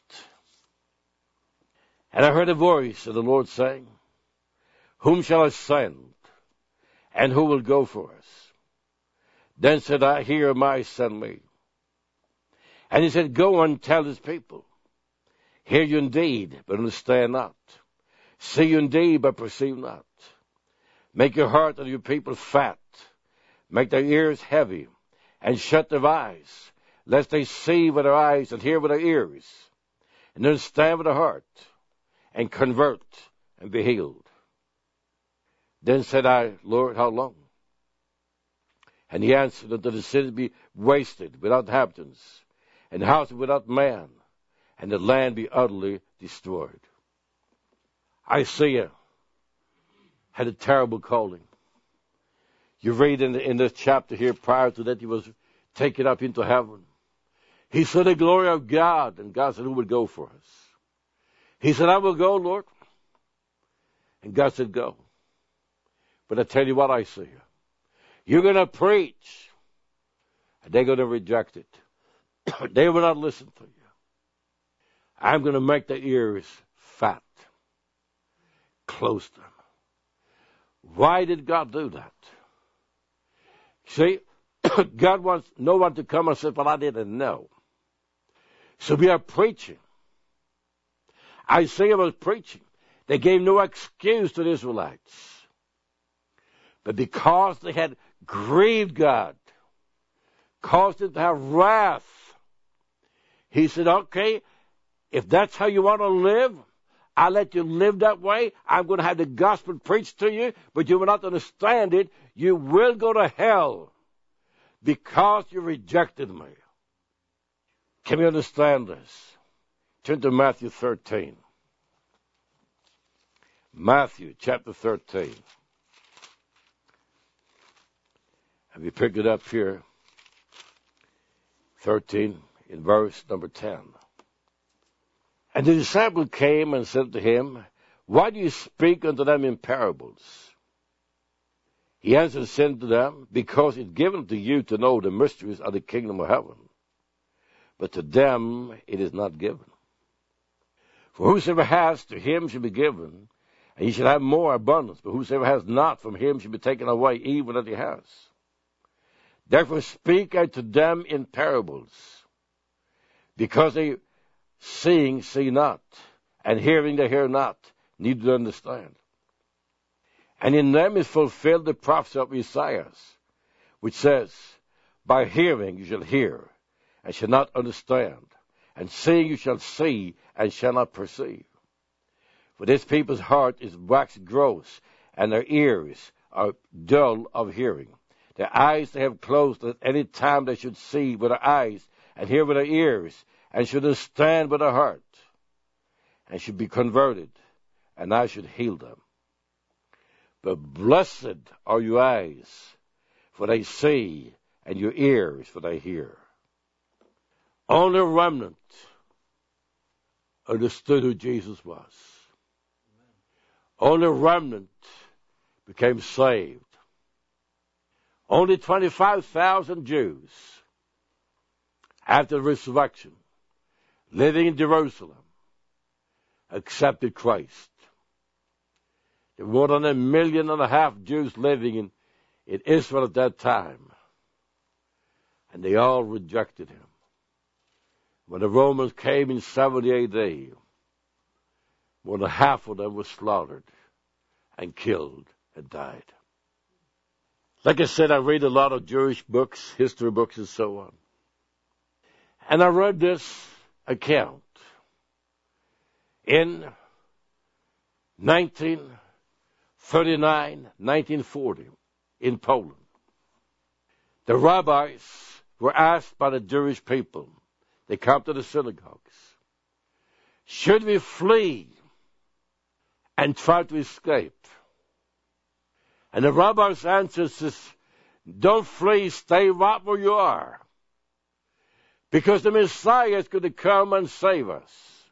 And I heard a voice of the Lord saying, whom shall I send, and who will go for us? Then said I, here am I, send me. And he said, go and tell his people, hear you indeed, but understand not. See you indeed, but perceive not. Make your heart of your people fat. Make their ears heavy, and shut their eyes, lest they see with their eyes and hear with their ears, and understand with their heart, and convert and be healed. Then said I, Lord, how long? And he answered, until the city be wasted without inhabitants, and houses without man, and the land be utterly destroyed. Isaiah had a terrible calling. You read in, the, in this chapter here, prior to that, he was taken up into heaven. He saw the glory of God, and God said, who would go for us? He said, I will go, Lord. And God said, go. But I tell you what, Isaiah, you're going to preach, and they're going to reject it. They will not listen to you. I'm going to make their ears fat. Close them. Why did God do that? See, God wants no one to come and say, well, I didn't know. So we are preaching. Isaiah was preaching. They gave no excuse to the Israelites. But because they had grieved God, caused him to have wrath, he said, okay, if that's how you want to live, I'll let you live that way. I'm going to have the gospel preached to you, but you will not understand it. You will go to hell because you rejected me. Can we understand this? Turn to Matthew thirteen. Matthew chapter thirteen. Have you picked it up here? thirteen in verse number ten. And the disciple came and said to him, why do you speak unto them in parables? He answered and said to them, because it's given to you to know the mysteries of the kingdom of heaven, but to them it is not given. For whosoever has, to him shall be given, and he shall have more abundance. But whosoever has not, from him shall be taken away even that he has. Therefore speak I to them in parables, because they seeing see not, and hearing they hear not, neither to understand. And in them is fulfilled the prophecy of Isaiah, which says, by hearing you shall hear, and shall not understand, and seeing you shall see, and shall not perceive. For this people's heart is waxed gross, and their ears are dull of hearing. Their eyes they have closed, at any time they should see with their eyes, and hear with their ears, and should understand with their heart, and should be converted, and I should heal them. But blessed are your eyes, for they see, and your ears, for they hear. Only a remnant understood who Jesus was. Only a remnant became saved. Only twenty-five thousand Jews, after the resurrection, living in Jerusalem, accepted Christ. There were more than a million and a half Jews living in, in Israel at that time, and they all rejected him. When the Romans came in seventy A D, more than half of them were slaughtered and killed and died. Like I said, I read a lot of Jewish books, history books, and so on. And I read this account in nineteen thirty-nine, nineteen forty, in Poland. The rabbis were asked by the Jewish people, they come to the synagogues, should we flee and try to escape? And the rabbi's answer is, don't flee, stay right where you are. Because the Messiah is going to come and save us.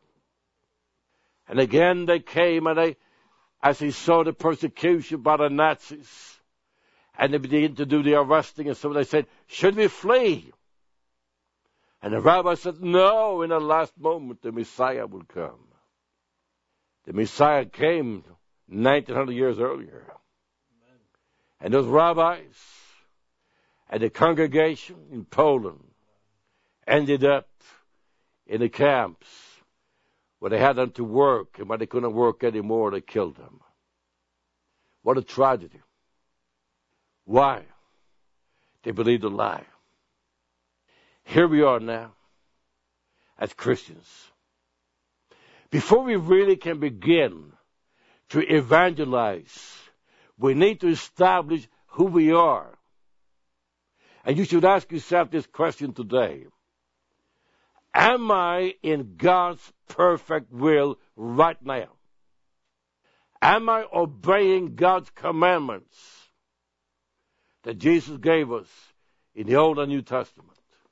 And again they came, and they, as he saw the persecution by the Nazis, and they began to do the arresting, and so they said, should we flee? And the rabbi said, no, in the last moment the Messiah will come. The Messiah came nineteen hundred years earlier. Amen. And those rabbis and the congregation in Poland ended up in the camps where they had them to work, and when they couldn't work anymore, they killed them. What a tragedy. Why? They believed a lie. Here we are now as Christians. Before we really can begin to evangelize, we need to establish who we are. And you should ask yourself this question today. Am I in God's perfect will right now? Am I obeying God's commandments that Jesus gave us in the Old and New Testament?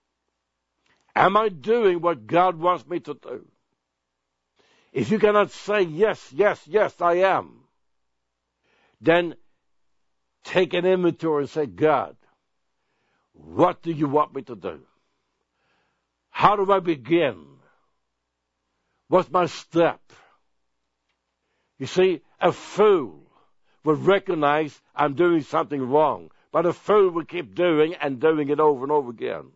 Am I doing what God wants me to do? If you cannot say yes, yes, yes, I am, then take an inventory and say, God, what do you want me to do? How do I begin? What's my step? You see, a fool will recognize I'm doing something wrong, but a fool will keep doing and doing it over and over again.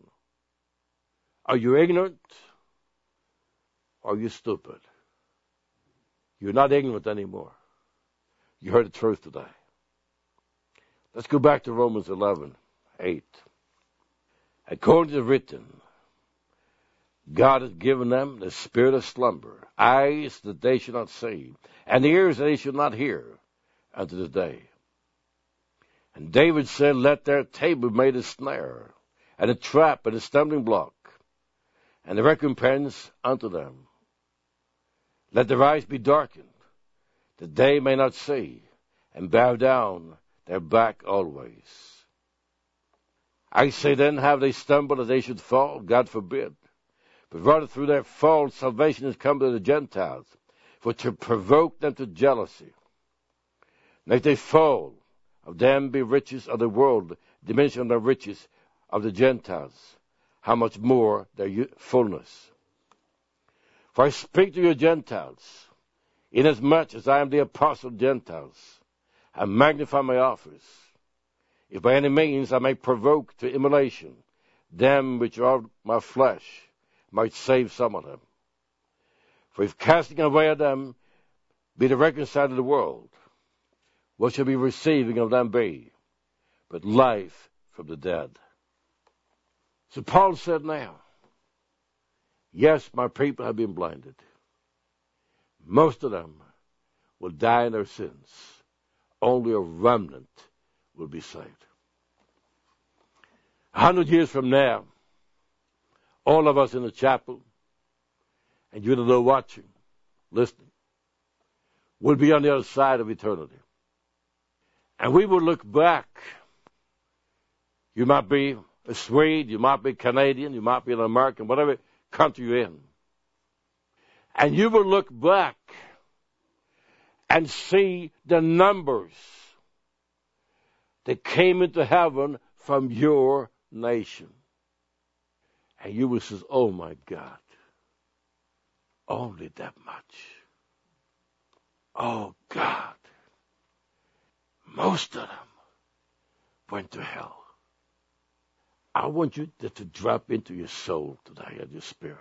Are you ignorant? Or are you stupid? You're not ignorant anymore. You heard the truth today. Let's go back to Romans eleven, eight. According to the written, God has given them the spirit of slumber, eyes that they should not see, and ears that they should not hear unto this day. And David said, let their table be made a snare, and a trap and a stumbling block, and the recompense unto them. Let their eyes be darkened, that they may not see, and bow down their back always. I say then, have they stumbled that they should fall? God forbid. But rather through their fall, salvation has come to the Gentiles, for to provoke them to jealousy. And if they fall, of them be riches of the world, diminishing the riches of the Gentiles, how much more their fullness. For I speak to you Gentiles, inasmuch as I am the apostle of Gentiles, I magnify my office, if by any means I may provoke to immolation them which are of my flesh, might save some of them. For if casting away of them be the reconciled of the world, what shall be receiving of them be, but life from the dead? So Paul said now, yes, my people have been blinded. Most of them will die in their sins. Only a remnant will be saved. A hundred years from now, all of us in the chapel, and you that are watching, listening, will be on the other side of eternity. And we will look back. You might be a Swede, you might be Canadian, you might be an American, whatever country you're in. And you will look back and see the numbers that came into heaven from your nation. And you will say, oh my God, only that much. Oh God, most of them went to hell. I want you to, to drop into your soul today and your spirit.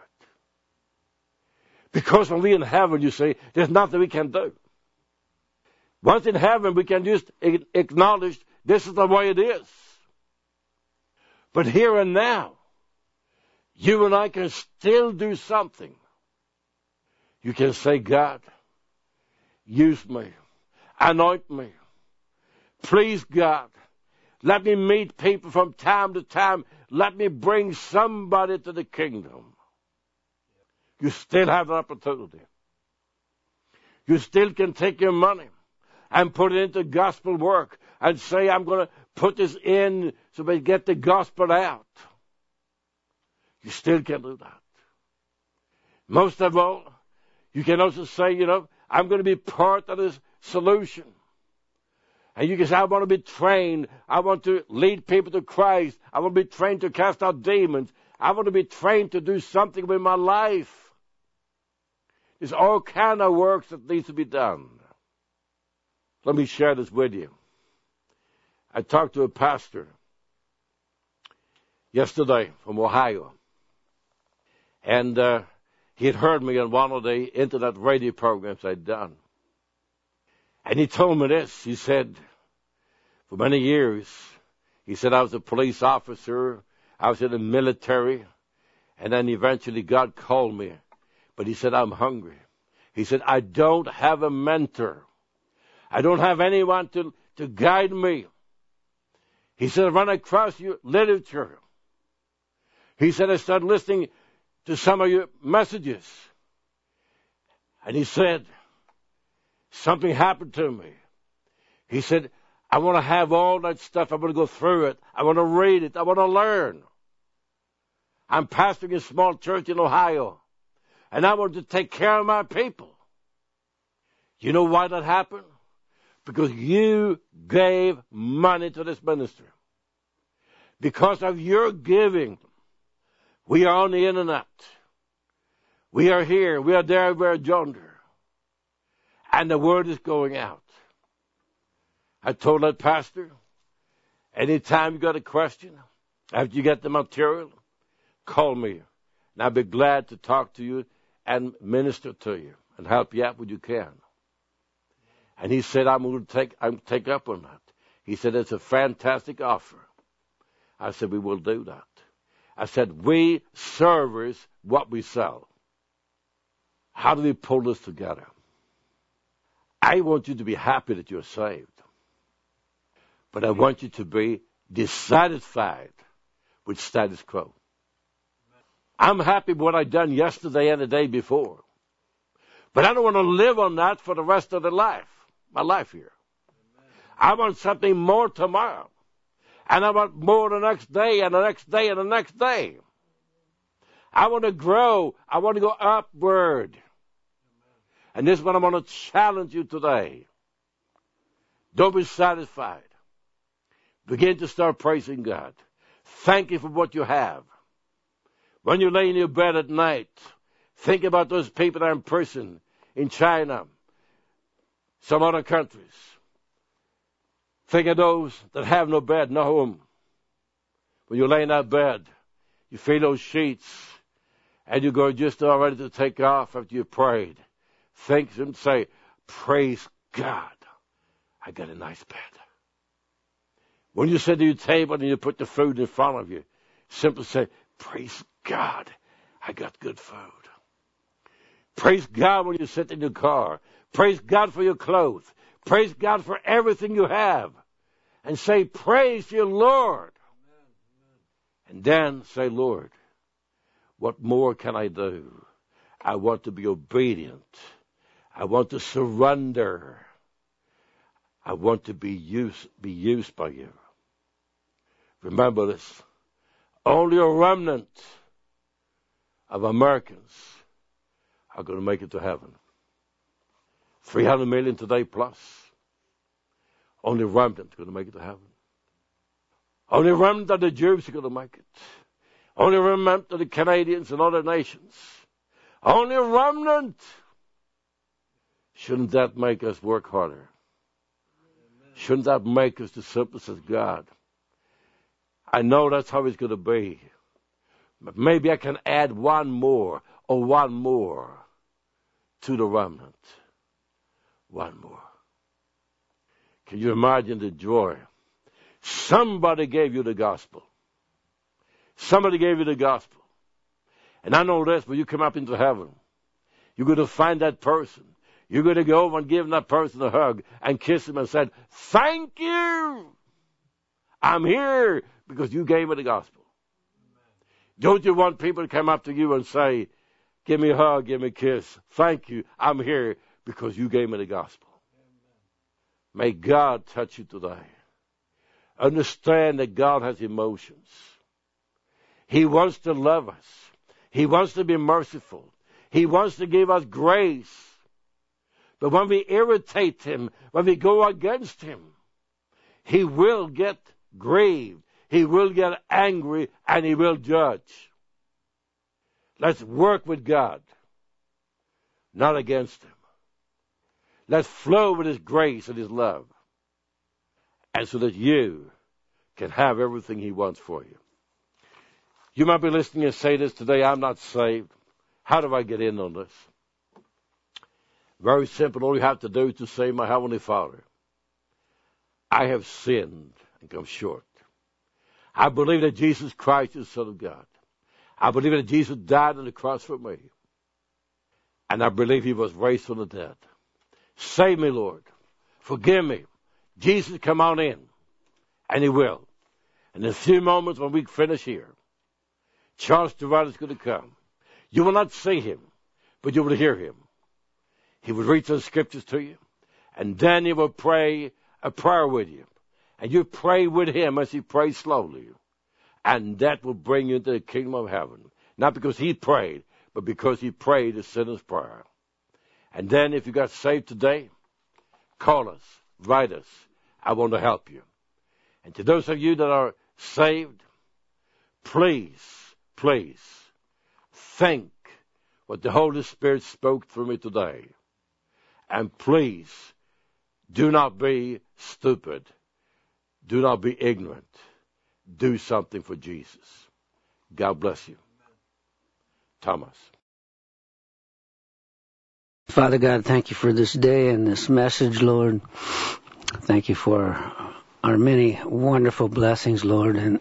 Because when we're in heaven, you say, there's nothing we can do. Once in heaven, we can just acknowledge this is the way it is. But here and now, you and I can still do something. You can say, God, use me, anoint me. Please, God, let me meet people from time to time. Let me bring somebody to the kingdom. You still have an opportunity. You still can take your money and put it into gospel work and say, I'm going to put this in so we get the gospel out. You still can do that. Most of all, you can also say, you know, I'm going to be part of this solution. And you can say, I want to be trained. I want to lead people to Christ. I want to be trained to cast out demons. I want to be trained to do something with my life. There's all kind of work that needs to be done. Let me share this with you. I talked to a pastor yesterday from Ohio. And uh, he had heard me on one of the internet radio programs I'd done. And he told me this. He said, for many years, he said, I was a police officer. I was in the military. And then eventually God called me. But he said, I'm hungry. He said, I don't have a mentor. I don't have anyone to, to guide me. He said, I run across your literature. He said, I started listening to some of your messages. And he said, something happened to me. He said, I want to have all that stuff. I want to go through it. I want to read it. I want to learn. I'm pastoring a small church in Ohio. And I want to take care of my people. You know why that happened? Because you gave money to this ministry. Because of your giving, we are on the internet. We are here. We are there. We are yonder. And the word is going out. I told that pastor, anytime you got a question, after you get the material, call me. And I'll be glad to talk to you and minister to you and help you out when you can. And he said, I'm going to take, I'm take up on that. He said, it's a fantastic offer. I said, we will do that. I said, we service what we sell. How do we pull this together? I want you to be happy that you're saved. But I want you to be dissatisfied with status quo. I'm happy with what I done yesterday and the day before. But I don't want to live on that for the rest of the life, my life here. Amen. I want something more tomorrow. And I want more the next day and the next day and the next day. I want to grow. I want to go upward. Amen. And this is what I'm going to challenge you today. Don't be satisfied. Begin to start praising God. Thank you for what you have. When you lay in your bed at night, think about those people that are in prison in China, some other countries. Think of those that have no bed, no home. When you lay in that bed, you feel those sheets, and you go just all ready to take off after you prayed. Think and say, praise God, I got a nice bed. When you sit at your table and you put the food in front of you, simply say, praise God, I got good food. Praise God when you sit in your car. Praise God for your clothes. Praise God for everything you have. And say, praise your Lord. Amen. And then say, Lord, what more can I do? I want to be obedient. I want to surrender. I want to be used, be used by you. Remember this. Only a remnant of Americans are going to make it to heaven. three hundred million today plus. Only a remnant is going to make it to heaven. Only a remnant of the Jews are going to make it. Only a remnant of the Canadians and other nations. Only a remnant. Shouldn't that make us work harder? Amen. Shouldn't that make us the simplest as God? I know that's how it's going to be. But maybe I can add one more or one more to the remnant. One more. Can you imagine the joy Somebody gave you the gospel. Somebody gave you the gospel. And I know this, when you come up into heaven, you're going to find that person. You're going to go over and give that person a hug and kiss him and say, thank you. I'm here because you gave me the gospel. Don't you want people to come up to you and say, give me a hug, give me a kiss. Thank you. I'm here because you gave me the gospel. May God touch you today. Understand that God has emotions. He wants to love us. He wants to be merciful. He wants to give us grace. But when we irritate him, when we go against him, he will get grieved. He will get angry, and he will judge. Let's work with God, not against him. Let's flow with his grace and his love, and so that you can have everything he wants for you. You might be listening and say this today, I'm not saved. How do I get in on this? Very simple. All you have to do is to say, my Heavenly Father, I have sinned and come short. I believe that Jesus Christ is the Son of God. I believe that Jesus died on the cross for me. And I believe he was raised from the dead. Save me, Lord. Forgive me. Jesus, come on in. And he will. And in a few moments when we finish here, Charles Durant is going to come. You will not see him, but you will hear him. He will read the scriptures to you, and then he will pray a prayer with you. And you pray with him as he prays slowly. And that will bring you into the kingdom of heaven. Not because he prayed, but because he prayed a sinner's prayer. And then if you got saved today, call us, write us. I want to help you. And to those of you that are saved, please, please, think what the Holy Spirit spoke through me today. And please, do not be stupid. Do not be ignorant. Do something for Jesus. God bless you. Thomas. Father God, thank you for this day and this message, Lord. Thank you for our many wonderful blessings, Lord. And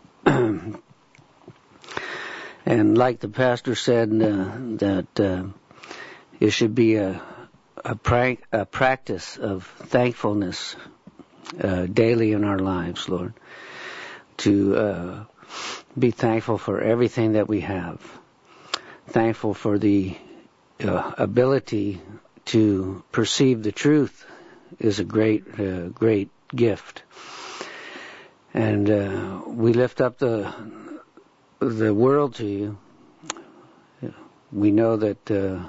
and like the pastor said, uh, that uh, it should be a a, pra- a practice of thankfulness uh, daily in our lives, Lord. To uh, be thankful for everything that we have. Thankful for the uh, ability to perceive the truth is a great, uh, great gift. And uh, we lift up the the world to you. We know that uh,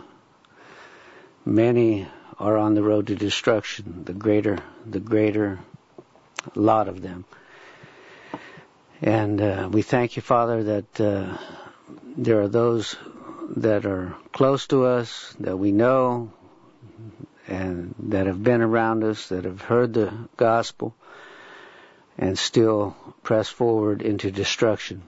many are on the road to destruction. The greater, the greater lot of them. And uh, we thank you, Father, that uh, there are those that are close to us, that we know, and that have been around us, that have heard the gospel, and still press forward into destruction.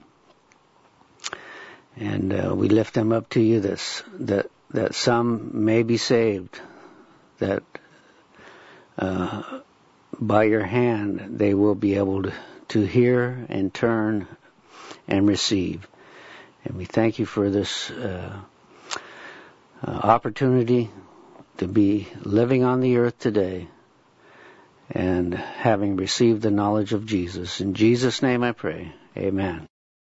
And uh, we lift them up to you, that, that, that some may be saved, that uh, by your hand they will be able to to hear and turn and receive. And we thank you for this uh, uh, opportunity to be living on the earth today and having received the knowledge of Jesus. In Jesus' name I pray. Amen.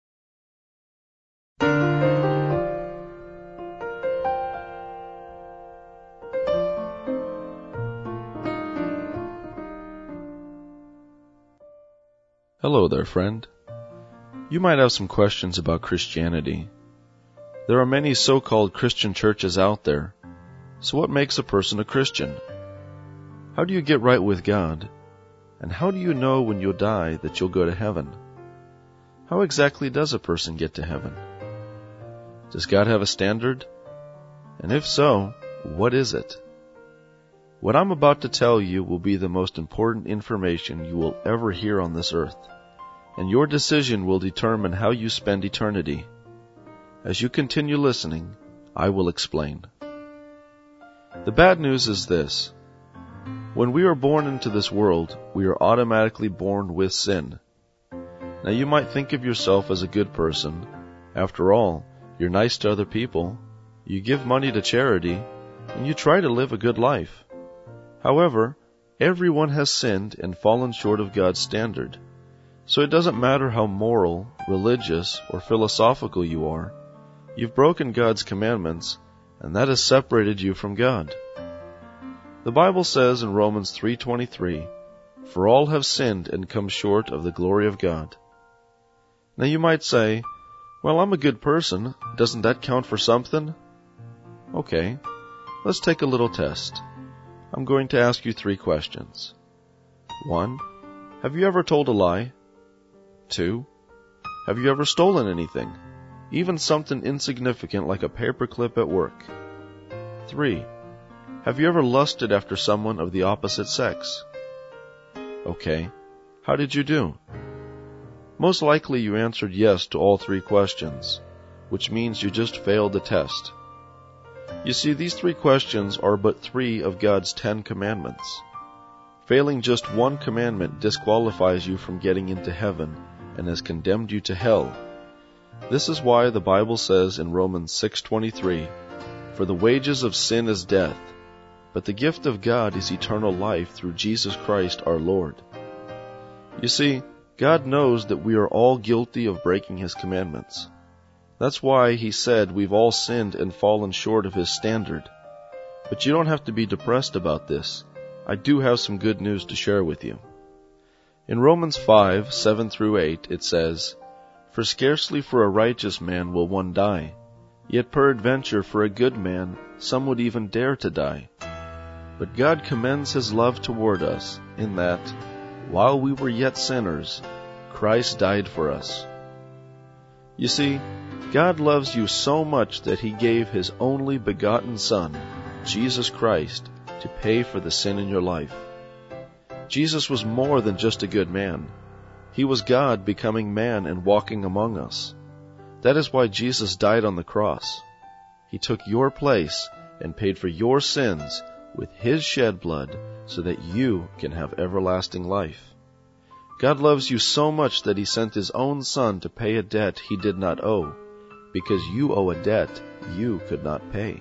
Hello there, friend. You might have some questions about Christianity. There are many so-called Christian churches out there. So what makes a person a Christian? How do you get right with God? And how do you know when you'll die that you'll go to heaven? How exactly does a person get to heaven? Does God have a standard? And if so, what is it? What I'm about to tell you will be the most important information you will ever hear on this earth. And your decision will determine how you spend eternity. As you continue listening, I will explain. The bad news is this. When we are born into this world, we are automatically born with sin. Now you might think of yourself as a good person. After all, you're nice to other people, you give money to charity, and you try to live a good life. However, everyone has sinned and fallen short of God's standard. So it doesn't matter how moral, religious, or philosophical you are. You've broken God's commandments, and that has separated you from God. The Bible says in Romans three twenty-three, "For all have sinned and come short of the glory of God." Now you might say, "Well, I'm a good person. Doesn't that count for something?" Okay, let's take a little test. I'm going to ask you three questions. One, have you ever told a lie? Two, have you ever stolen anything, even something insignificant like a paperclip at work? Three, have you ever lusted after someone of the opposite sex? Okay, how did you do? Most likely you answered yes to all three questions, which means you just failed the test. You see, these three questions are but three of God's Ten Commandments. Failing just one commandment disqualifies you from getting into heaven and has condemned you to hell. This is why the Bible says in Romans six twenty-three, "For the wages of sin is death, but the gift of God is eternal life through Jesus Christ our Lord." You see, God knows that we are all guilty of breaking His commandments. That's why He said we've all sinned and fallen short of His standard. But you don't have to be depressed about this. I do have some good news to share with you. In Romans five, seven through eight, it says, "For scarcely for a righteous man will one die, yet peradventure for a good man some would even dare to die. But God commends His love toward us, in that, while we were yet sinners, Christ died for us." You see, God loves you so much that He gave His only begotten Son, Jesus Christ, to pay for the sin in your life. Jesus was more than just a good man. He was God becoming man and walking among us. That is why Jesus died on the cross. He took your place and paid for your sins with His shed blood so that you can have everlasting life. God loves you so much that He sent His own Son to pay a debt He did not owe, because you owe a debt you could not pay.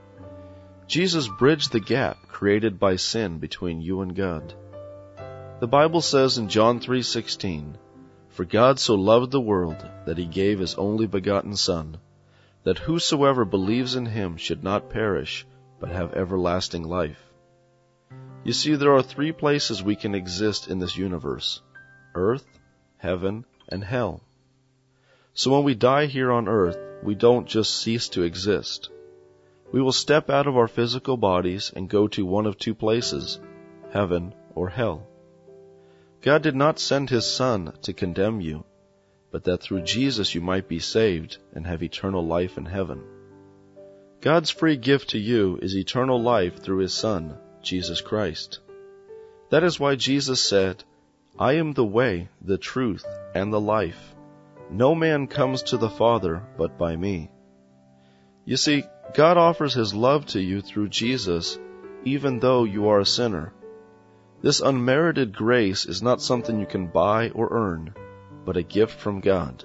Jesus bridged the gap created by sin between you and God. The Bible says in John three sixteen, "For God so loved the world that He gave His only begotten Son, that whosoever believes in Him should not perish, but have everlasting life." You see, there are three places we can exist in this universe: earth, heaven, and hell. So when we die here on earth, we don't just cease to exist. We will step out of our physical bodies and go to one of two places, heaven or hell. God did not send His Son to condemn you, but that through Jesus you might be saved and have eternal life in heaven. God's free gift to you is eternal life through His Son, Jesus Christ. That is why Jesus said, "I am the way, the truth, and the life. No man comes to the Father but by me." You see, God offers His love to you through Jesus, even though you are a sinner. This unmerited grace is not something you can buy or earn, but a gift from God.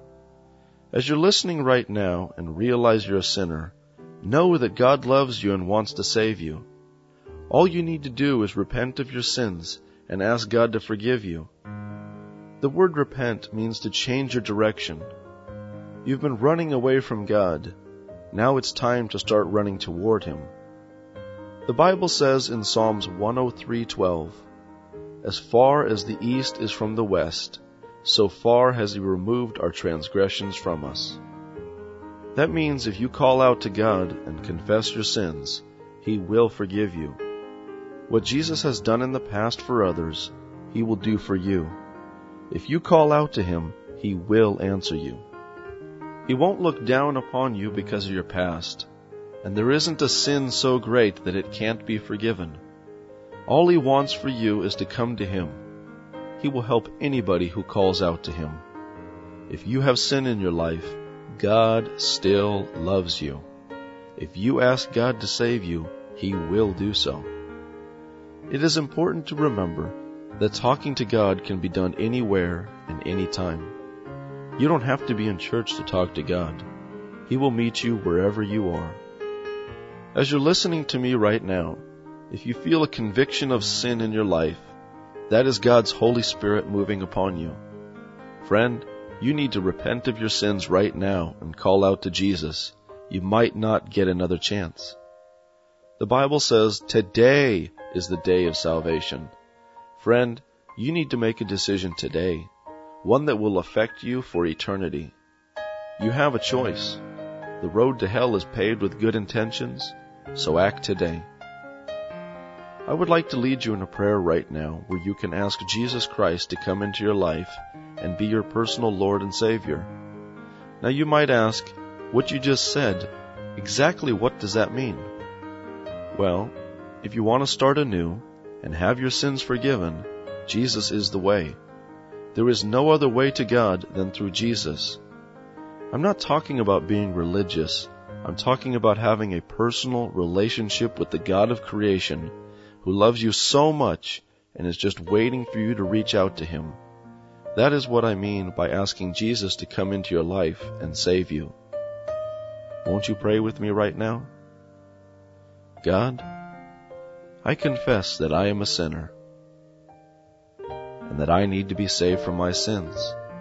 As you're listening right now and realize you're a sinner, know that God loves you and wants to save you. All you need to do is repent of your sins and ask God to forgive you. The word repent means to change your direction. You've been running away from God. Now it's time to start running toward Him. The Bible says in Psalms one oh three twelve, "As far as the east is from the west, so far has He removed our transgressions from us." That means if you call out to God and confess your sins, He will forgive you. What Jesus has done in the past for others, He will do for you. If you call out to Him, He will answer you. He won't look down upon you because of your past, and there isn't a sin so great that it can't be forgiven. All He wants for you is to come to Him. He will help anybody who calls out to Him. If you have sin in your life, God still loves you. If you ask God to save you, He will do so. It is important to remember that talking to God can be done anywhere and anytime. You don't have to be in church to talk to God. He will meet you wherever you are. As you're listening to me right now, if you feel a conviction of sin in your life, that is God's Holy Spirit moving upon you. Friend, you need to repent of your sins right now and call out to Jesus. You might not get another chance. The Bible says today is the day of salvation. Friend, you need to make a decision today, one that will affect you for eternity. You have a choice. The road to hell is paved with good intentions, so act today. I would like to lead you in a prayer right now where you can ask Jesus Christ to come into your life and be your personal Lord and Savior. Now you might ask, what you just said, exactly what does that mean? Well, if you want to start anew and have your sins forgiven, Jesus is the way. There is no other way to God than through Jesus. I'm not talking about being religious. I'm talking about having a personal relationship with the God of creation who loves you so much and is just waiting for you to reach out to Him. That is what I mean by asking Jesus to come into your life and save you. Won't you pray with me right now? God, I confess that I am a sinner and that I need to be saved from my sins.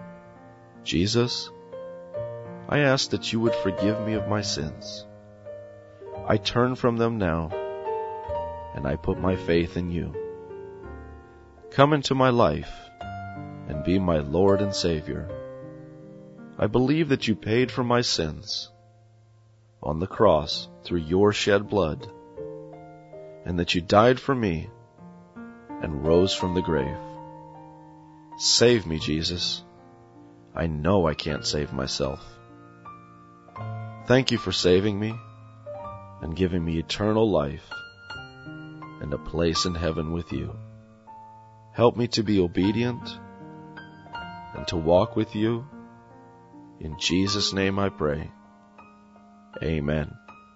Jesus, I ask that you would forgive me of my sins. I turn from them now, and I put my faith in you. Come into my life and be my Lord and Savior. I believe that you paid for my sins on the cross through your shed blood, and that you died for me and rose from the grave. Save me, Jesus. I know I can't save myself. Thank you for saving me and giving me eternal life and a place in heaven with you. Help me to be obedient and to walk with you. In Jesus' name I pray. Amen.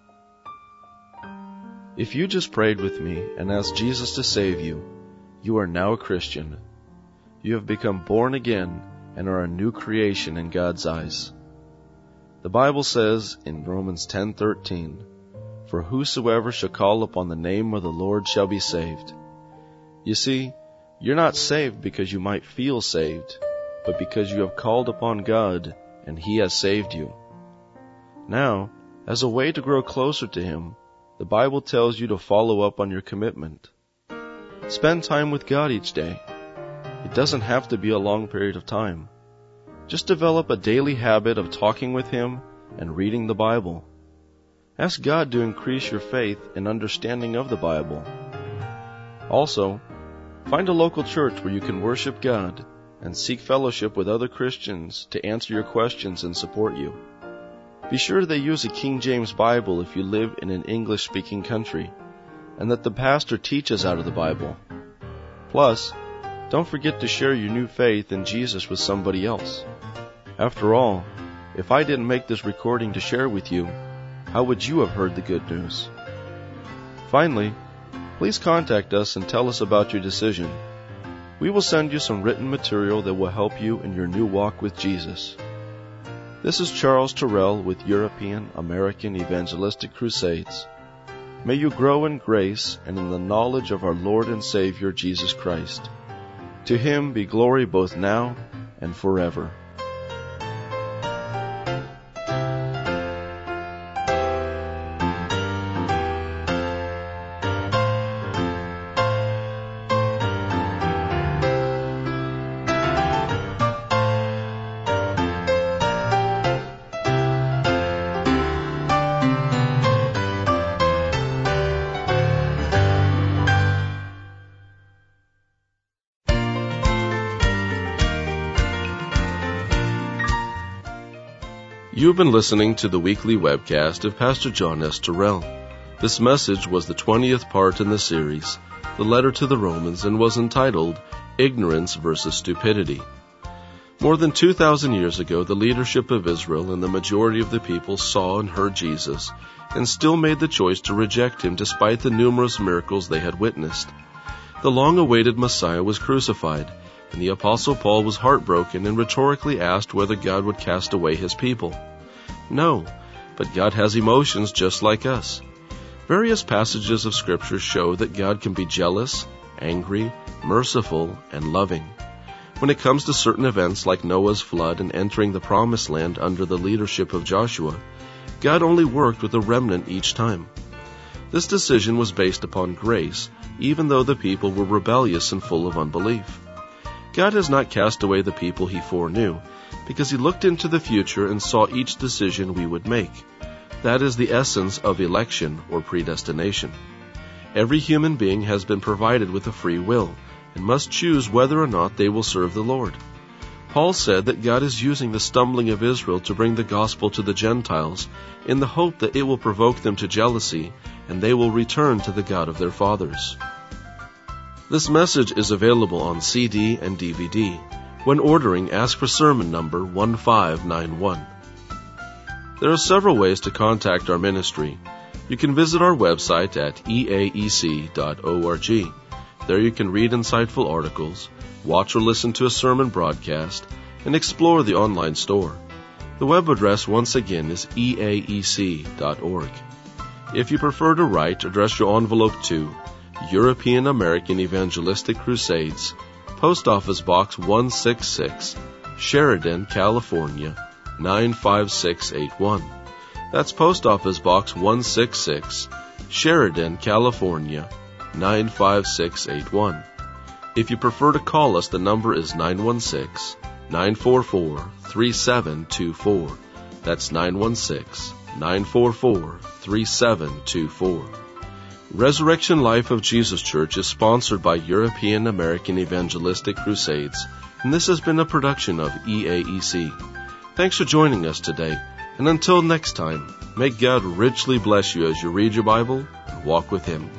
If you just prayed with me and asked Jesus to save you, you are now a Christian. You have become born again and are a new creation in God's eyes. The Bible says in Romans ten thirteen, "For whosoever shall call upon the name of the Lord shall be saved." You see, you're not saved because you might feel saved, but because you have called upon God and He has saved you. Now, as a way to grow closer to Him, the Bible tells you to follow up on your commitment. Spend time with God each day. It doesn't have to be a long period of time. Just develop a daily habit of talking with Him and reading the Bible. Ask God to increase your faith and understanding of the Bible. Also, find a local church where you can worship God and seek fellowship with other Christians to answer your questions and support you. Be sure they use a King James Bible if you live in an English-speaking country, and that the pastor teaches out of the Bible. Plus, don't forget to share your new faith in Jesus with somebody else. After all, if I didn't make this recording to share with you, how would you have heard the good news? Finally, please contact us and tell us about your decision. We will send you some written material that will help you in your new walk with Jesus. This is Charles Terrell with European American Evangelistic Crusades. May you grow in grace and in the knowledge of our Lord and Savior Jesus Christ. To Him be glory both now and forever. You've been listening to the weekly webcast of Pastor John S. Terrell. This message was the twentieth part in the series, The Letter to the Romans, and was entitled, Ignorance versus Stupidity. More than two thousand years ago, the leadership of Israel and the majority of the people saw and heard Jesus, and still made the choice to reject Him despite the numerous miracles they had witnessed. The long-awaited Messiah was crucified, and the Apostle Paul was heartbroken and rhetorically asked whether God would cast away his people. No, but God has emotions just like us. Various passages of Scripture show that God can be jealous, angry, merciful, and loving. When it comes to certain events like Noah's flood and entering the Promised Land under the leadership of Joshua, God only worked with a remnant each time. This decision was based upon grace, even though the people were rebellious and full of unbelief. God has not cast away the people he foreknew, because he looked into the future and saw each decision we would make. That is the essence of election or predestination. Every human being has been provided with a free will, and must choose whether or not they will serve the Lord. Paul said that God is using the stumbling of Israel to bring the gospel to the Gentiles in the hope that it will provoke them to jealousy and they will return to the God of their fathers. This message is available on C D and D V D. When ordering, ask for sermon number one five nine one. There are several ways to contact our ministry. You can visit our website at e a e c dot org. There you can read insightful articles, watch or listen to a sermon broadcast, and explore the online store. The web address once again is e a e c dot org. If you prefer to write, address your envelope to European American Evangelistic Crusades, Post Office Box one sixty-six, Sheridan, California, nine five six eight one. That's Post Office Box one sixty-six, Sheridan, California, nine five six eight one. If you prefer to call us, the number is nine one six, nine four four, three seven two four. That's nine one six, nine four four, three seven two four. Resurrection Life of Jesus Church is sponsored by European American Evangelistic Crusades, and this has been a production of E A E C. Thanks for joining us today, and until next time, may God richly bless you as you read your Bible and walk with Him.